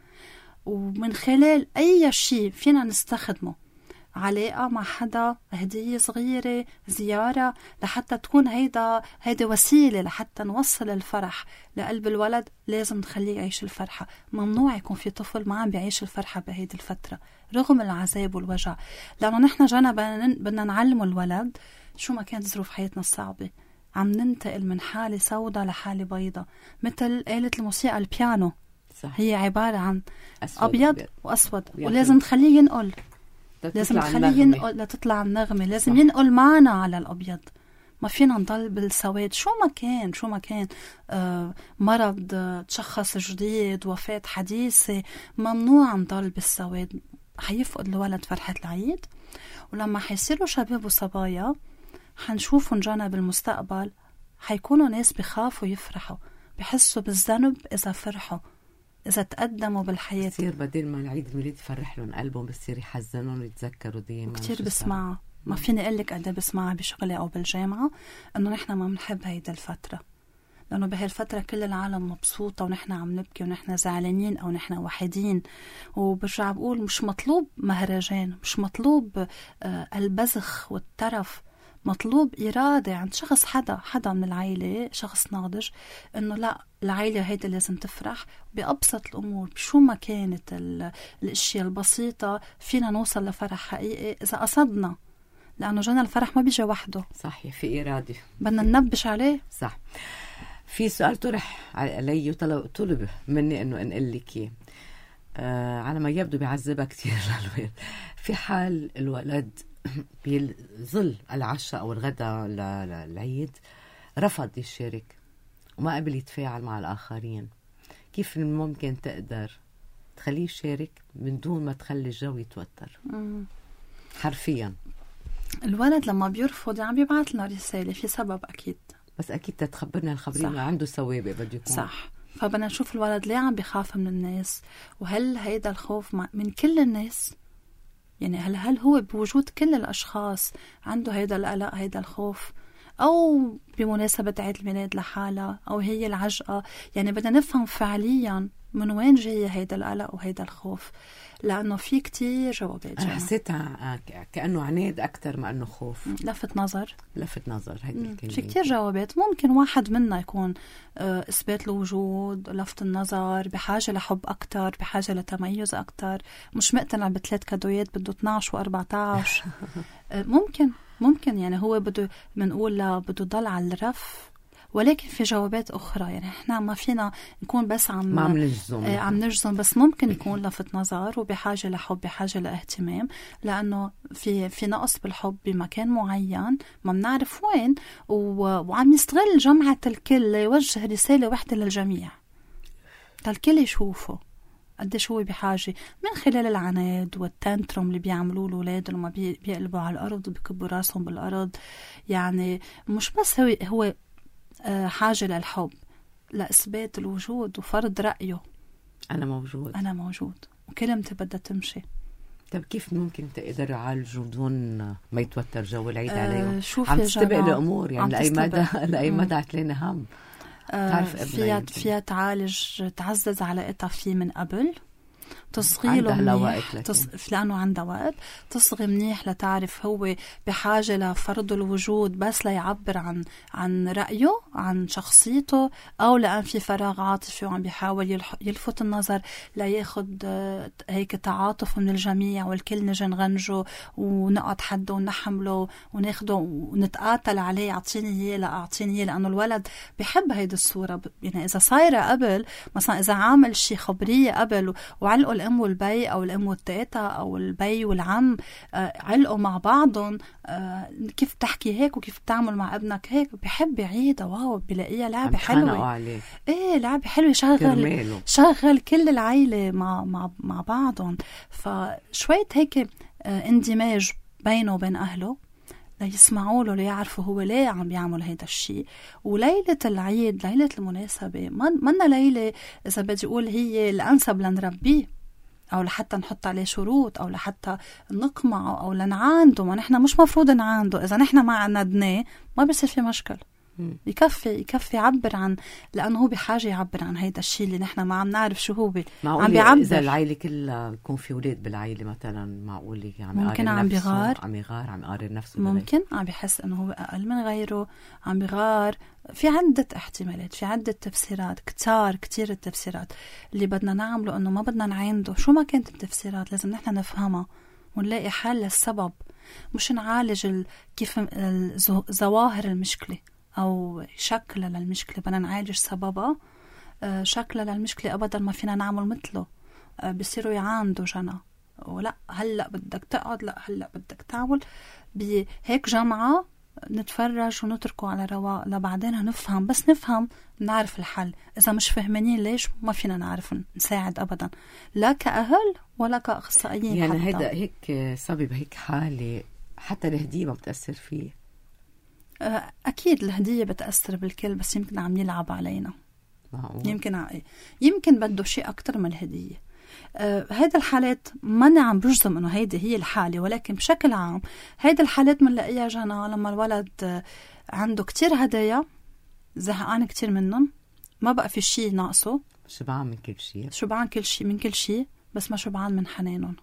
ومن خلال أي شيء فينا نستخدمه، علاقة مع حدا، هدية صغيرة، زيارة، لحتى تكون هيدا هيدا وسيلة لحتى نوصل الفرح لقلب الولد. لازم نخليه يعيش الفرحة. ممنوع يكون في طفل ما عم بيعيش الفرحة بهيدي الفترة رغم العذاب والوجع، لأنه نحن جانا بدنا نعلم الولد شو ما كانت ظروف حياتنا الصعبة. عم ننتقل من حالة سوداء لحالة بيضاء، مثل آلة الموسيقى البيانو. صح. هي عبارة عن أبيض وأسود، ولازم تخليه ينقل، لازم نخليه ينقل لتطلع النغمة، لازم صح. ينقل معنا على الأبيض. ما فينا نضل بالسواد شو ما كان شو ما كان آه مرض، آه تشخص جديد، وفاة حديثة، ممنوع نضل بالسواد. حيفقد الولد فرحة العيد، ولما حيصيروا شباب وصبايا حنشوفهم جانا بالمستقبل حيكونوا ناس بخافوا يفرحوا، بحسوا بالذنب إذا فرحوا، إذا تقدموا بالحياة. بصير بدل ما العيد الميلاد يفرح لهم قلبهم، بصير يحزنون ويتذكروا ديما. كتير بسمعها، ما فيني أقول لك قد ايه بسمعها بشغلي أو بالجامعة، إنه نحن ما بنحب هيدا الفترة، لأنه بهالفترة كل العالم مبسوطة ونحن عم نبكي ونحن زعلانين أو نحن وحيدين. وبرجع بقول مش مطلوب مهرجان، مش مطلوب آه البذخ والترف، مطلوب إرادة عند شخص، حدا حدا من العائلة، شخص ناضج، إنه لا، العائلة هيدا لازم تفرح بأبسط الأمور. بشو ما كانت الأشياء البسيطة فينا نوصل لفرح حقيقي إذا قصدنا، لأنه جانا الفرح ما بيجي وحده. صحيح، في إرادة بدنا ننبش عليه. صح. في سؤال طرح علي وطلب مني إنه أنقل لك إياه، آه على ما يبدو بيعذبها كتير الولد. في حال الولد بظل العشاء أو الغداء للعيد رفض يشارك وما قبل يتفاعل مع الآخرين، كيف ممكن تقدر تخليه يشارك من دون ما تخلي الجو يتوتر؟ مم. حرفيا الولد لما بيرفض عم بيبعث لنا رسالة في سبب أكيد، بس أكيد تتخبرنا الخبرين عنده سوابق بده يكون. صح. فبدنا نشوف الولد ليه عم بيخاف من الناس، وهل هيدا الخوف من كل الناس، يعني هل هل هو بوجود كل الأشخاص عنده هيدا القلق هيدا الخوف، أو بمناسبة عيد الميلاد لحالة، أو هي العجقة. يعني بدنا نفهم فعليا من وين جاي هيدا القلق وهيدا الخوف، لأنه في كتير جوابات. أنا حسيتها كأنه عناد أكتر ما أنه خوف. لفت نظر لفت نظر هيدا الكلمة. في كتير جوابات، ممكن واحد منا يكون إثبات الوجود، لفت النظر، بحاجة لحب أكتر، بحاجة لتميز أكتر، مش مقتنع بثلاث كادويات بده اثناشر وأربعة عشر. ممكن ممكن يعني هو بده منقول بده ضل على الرف، ولكن في جوابات أخرى. يعني إحنا ما فينا نكون بس عم عم نجزم آه عم نجزم بس ممكن يكون لفت نظر وبحاجة لحب، بحاجة لاهتمام، لأنه في في نقص بالحب بمكان معين ما بنعرف وين، وعم يستغل جمعة الكل ليوجه رسالة واحدة للجميع، الكل يشوفه قديش هو بحاجة، من خلال العناد والتانتروم اللي بيعملوه الأولاد لما بيقلبوا على الأرض وبيكبوا راسهم بالأرض. يعني مش بس هو هو حاجة للحب، لإثبات الوجود وفرض رأيه. أنا موجود أنا موجود وكلمتي بدها تمشي. طب كيف ممكن تقدر يعالجوا بدون ما يتوتر جو العيد آه عليهم؟ شوف عم تستبق الأمور يعني لأي مدى لأي مدى عتلينا هم. آه فيها فيها تعالج، تعزز علاقتها فيه من قبل، تصغي له منيح، تص... لأنه عندها وقت، تصغي منيح لتعرف هو بحاجة لفرض الوجود بس ليعبر عن عن رأيه، عن شخصيته، أو لأن في فراغ عاطفي وعم بيحاول يلح... يلفت النظر لياخد هيك تعاطف من الجميع والكل نجي نغنجه ونقعد حده ونحمله وناخده ونتقاتل عليه، أعطيني إياه لا أعطيني إياه، لأنه الولد بيحب هيدي الصورة. يعني إذا صايرة قبل مثلا، إذا عامل شي خبرية قبل وعلى علقوا الأم والبي أو الأم والتيتا أو البي والعم علقوا مع بعضهم، كيف تحكي هيك وكيف تعمل مع ابنك هيك، بيحب يعيدها. واو بلاقيها لعبة حلوة. ايه لعبة حلوة، شغل شغل كل العيلة مع مع مع بعضهم. فشوية هيك اندماج بينه وبين أهله ليسمعوا له، ليعرفوا هو ليه عم بيعمل هيدا الشيء. وليلة العيد، ليلة المناسبة، منا ليلة إذا بدي أقول هي الأنسب لنربيه أو لحتى نحط عليه شروط أو لحتى نقمعه أو لنعانده. ما نحن مش مفروض نعانده، إذا نحن ما عندناه ما بيصير في مشكل. يكفي يكفي يعبر عن، لأنه هو بحاجة يعبر عن هيدا الشيء اللي نحن ما عم نعرف شو هو عم بيعبر. إذا العائلة كلها يكون في أولاد بالعائلة مثلا، معقول عم ممكن عم بيغار عم يغار عم يقارن نفسه، ممكن بغير. عم بيحس إنه هو أقل من غيره، عم بيغار. في عدة احتمالات، في عدة تفسيرات، كتار كتير التفسيرات اللي بدنا نعمله. إنه ما بدنا نعينده، شو ما كانت التفسيرات لازم نحن نفهمها ونلاقي حل للسبب، مش نعالج ال... كيف ظواهر المشكلة أو شكلها للمشكلة، بدنا نعالج سببها. آه شكلها للمشكلة أبدا ما فينا نعمل مثله. آه بيصيروا يعاندوا جنا، ولا هلأ بدك تقعد، لا هلأ بدك تعمل. بهيك جمعة نتفرج ونتركه على رواق لبعدين نفهم. بس نفهم نعرف الحل. إذا مش فهمانين ليش ما فينا نعرف نساعد أبدا، لا كأهل ولا كأخصائيين. يعني هيدا هيك سبب هيك حالة حتى الهدية ما بتأثر فيه. أكيد الهدية بتأثر بالكل، بس يمكن عم يلعب علينا. معقول. يمكن ع... يمكن بده شيء أكتر من الهدية. آه هيدا الحالات ما عم بجزم إنه هيدا هي الحالة، ولكن بشكل عام هيدا الحالات منلاقيها جنا لما الولد آه عنده كتير هدايا، زهقان كتير منهم، ما بقى في شيء ناقصه، شبعان من كل شيء، شبعان كل شيء من كل شيء، بس ما شبعان من حنانهم.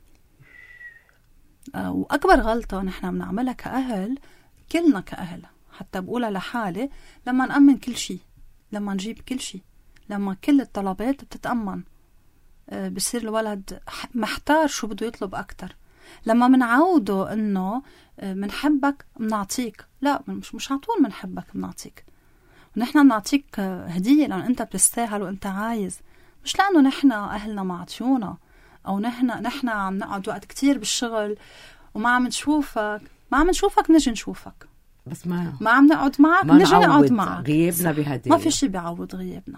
آه وأكبر غلطة نحن بنعملها كأهل، كلنا كأهل، حتى بقولها لحالي، لما نأمن كل شيء، لما نجيب كل شيء، لما كل الطلبات بتتأمن، أه بصير الولد محتار شو بده يطلب أكتر. لما منعوده إنه منحبك منعطيك، لا مش مش عطول منحبك منعطيك، ونحن منعطيك هدية لأن أنت بتستاهل وأنت عايز، مش لأنه نحن أهلنا ما عطيونا، أو نحن نحن عم نقعد وقت كتير بالشغل وما عم نشوفك، ما عم نشوفك نجي نشوفك، بس ما ما عم نقعد معك نجي نقعد معك. غيابنا بهدية، ما في شيء بيعوض غيابنا.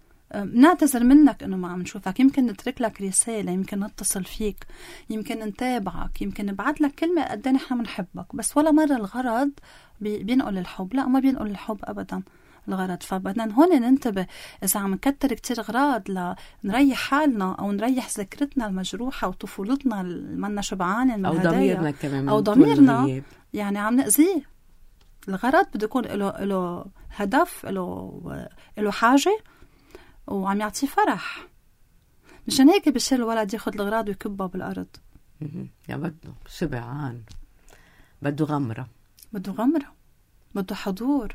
نعتذر منك انه ما عم نشوفك، يمكن نترك لك رسالة، يمكن نتصل فيك، يمكن نتابعك، يمكن نبعث لك كلمة قد ايه نحن بنحبك، بس ولا مرة الغرض بينقل الحب، لا ما بينقل الحب ابدا الغرض. فبدنا هون ننتبه إذا عم نكتر كتير أغراض لنريح حالنا أو نريح ذاكرتنا المجروحة وطفولتنا المنا شبعانة من أو ضميرنا كمان، أو ضميرنا يعني عم نأذيه. الغرض بده يكون له له هدف، له له حاجة، وعم يعطيه فرح. مشان هيك بصير الولد ياخد الأغراض ويكبها بالأرض. يا بده شبعان، بده غمرة، بده غمرة، بده حضور،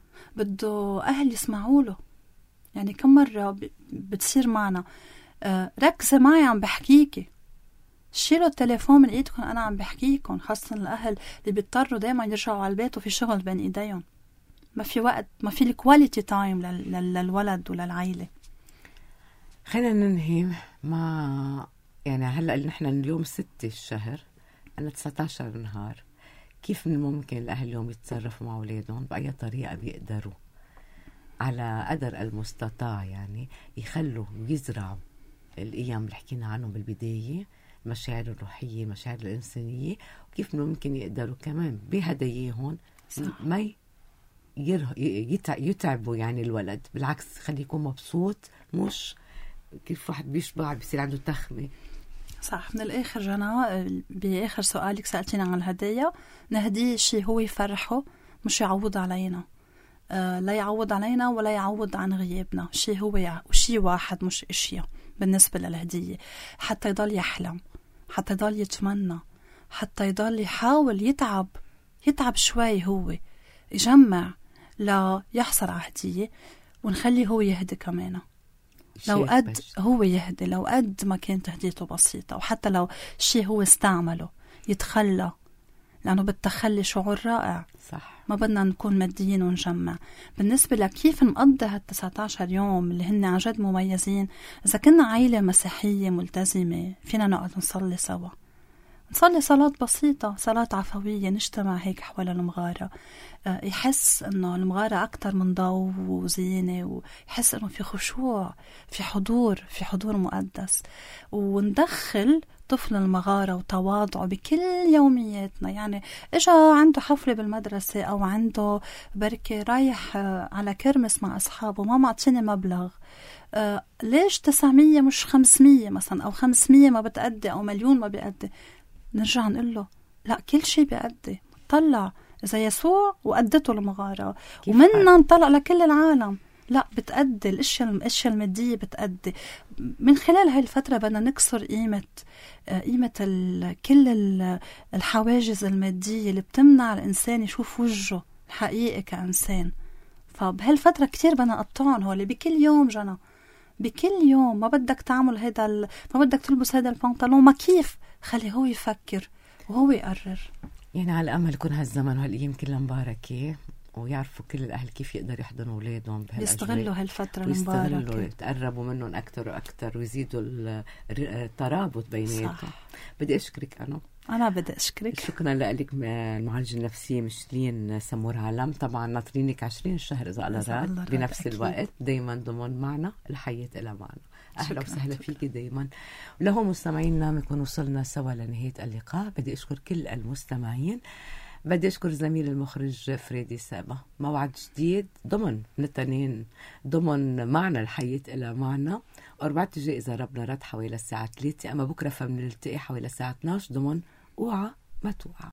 بده أهل يسمعوا له. يعني كم مرة بتصير معنا آه ركزي معي عم بحكيكي، شيلوا التليفون من ايدكم أنا عم بحكيكم، خاصة الأهل اللي بيضطروا دايما يرجعوا على البيت وفي شغل بين إيديهم، ما في وقت، ما في الكواليتي تايم للولد وللعائلة. خلينا ننهي مع يعني هلأ اللي نحن اليوم ستة الشهر، أنا تسعة عشر نهار، كيف من ممكن الأهل اليوم يتصرفوا مع أولادهم؟ بأي طريقة بيقدروا على قدر المستطاع يعني يخلوا ويزرعوا القيم اللي حكينا عنهم بالبداية، المشاعر الروحية، المشاعر الإنسانية، وكيف ممكن يقدروا كمان بهداياهم ما يتعبوا يعني الولد، بالعكس خليه يكون مبسوط، مش كيف واحد بيشبع بيصير عنده تخمة. صح. من الآخر جنا بآخر سؤالك سألتينا عن الهدايا، نهديه شيء هو يفرحه، مش يعوض علينا، آه لا يعوض علينا ولا يعوض عن غيابنا، شيء هو شيء واحد مش اشياء بالنسبة للهدية، حتى يضل يحلم، حتى يضل يتمنى، حتى يضل يحاول يتعب يتعب شوي، هو يجمع لا يحصل على هدية، ونخليه هو يهدي كمان. لو قد هو يهدي، لو قد ما كانت هديته بسيطة، وحتى لو شيء هو استعمله، يتخلى لأنه بتخلي شعور رائع. صح. ما بدنا نكون ماديين ونجمع. بالنسبة لكيف نقضي هالتسعة عشر يوم اللي هن عن جد مميزين، إذا كنا عائلة مسيحية ملتزمة فينا نقعد نصلي سوا، نصلي صلاة بسيطة، صلاة عفوية، نجتمع هيك حول المغارة، يحس إنه المغارة أكتر من ضوء وزينة، ويحس إنه في خشوع، في حضور، في حضور مقدس. وندخل طفل المغارة وتواضعه بكل يومياتنا. يعني إجا عنده حفلة بالمدرسة أو عنده بركة رايح على كرمس مع أصحابه، ما معطيني مبلغ، آه ليش تسعمية مش خمسمية مثلا، أو خمسمية ما بتأدي، أو مليون ما بيأدي؟ نرجع نقول له لا، كل شيء بيأدي. طلع إذا يسوع وأدته المغارة، ومنا نطلع لكل العالم، لا بتأدي الاشياء الاشياء الماديه بتأدي. من خلال هاي الفتره بدنا نكسر قيمه قيمه كل الحواجز الماديه اللي بتمنع الانسان يشوف وجهه الحقيقي كانسان. فبهالفتره كتير بدنا نقطعهم هول بكل يوم. جنى بكل يوم ما بدك تعمل هيدا ال... ما بدك تلبس هيدا البنطلون، ما كيف، خلي هو يفكر وهو يقرر. يعني على الامل يكون هالزمن وهالايام كلها مباركه، ويعرفوا كل الأهل كيف يقدروا يحضنوا أولادهم بهالأجواء، يستغلوا هالفترة المباركة، يستغلوا يتقربوا منهم أكتر وأكتر، ويزيدوا الترابط بيناتهم. بدي أشكرك أنا أنا بدي أشكرك. شكرا لك المعالجة النفسية مشلين سمور عالم. طبعا ناطرينك عشرين الشهر إذا الله راد بنفس أكيد. الوقت دايما ضمن معنا الحياة إلى معنا. أهلا وسهلا فيكي دايما. ولهم مستمعينا بنكون وصلنا سوا لنهاية اللقاء. بدي أشكر كل المستمعين. بدي أشكر زميل المخرج فريدي سابا. موعد جديد ضمن نتنين ضمن معنا الحياة إلى معنا، أربعة الجاي إذا ربنا رد حوالي الساعة ثلاثة، أما بكرة فمنلتقي حوالي الساعة اثناشر ضمن اوعى ما توعى.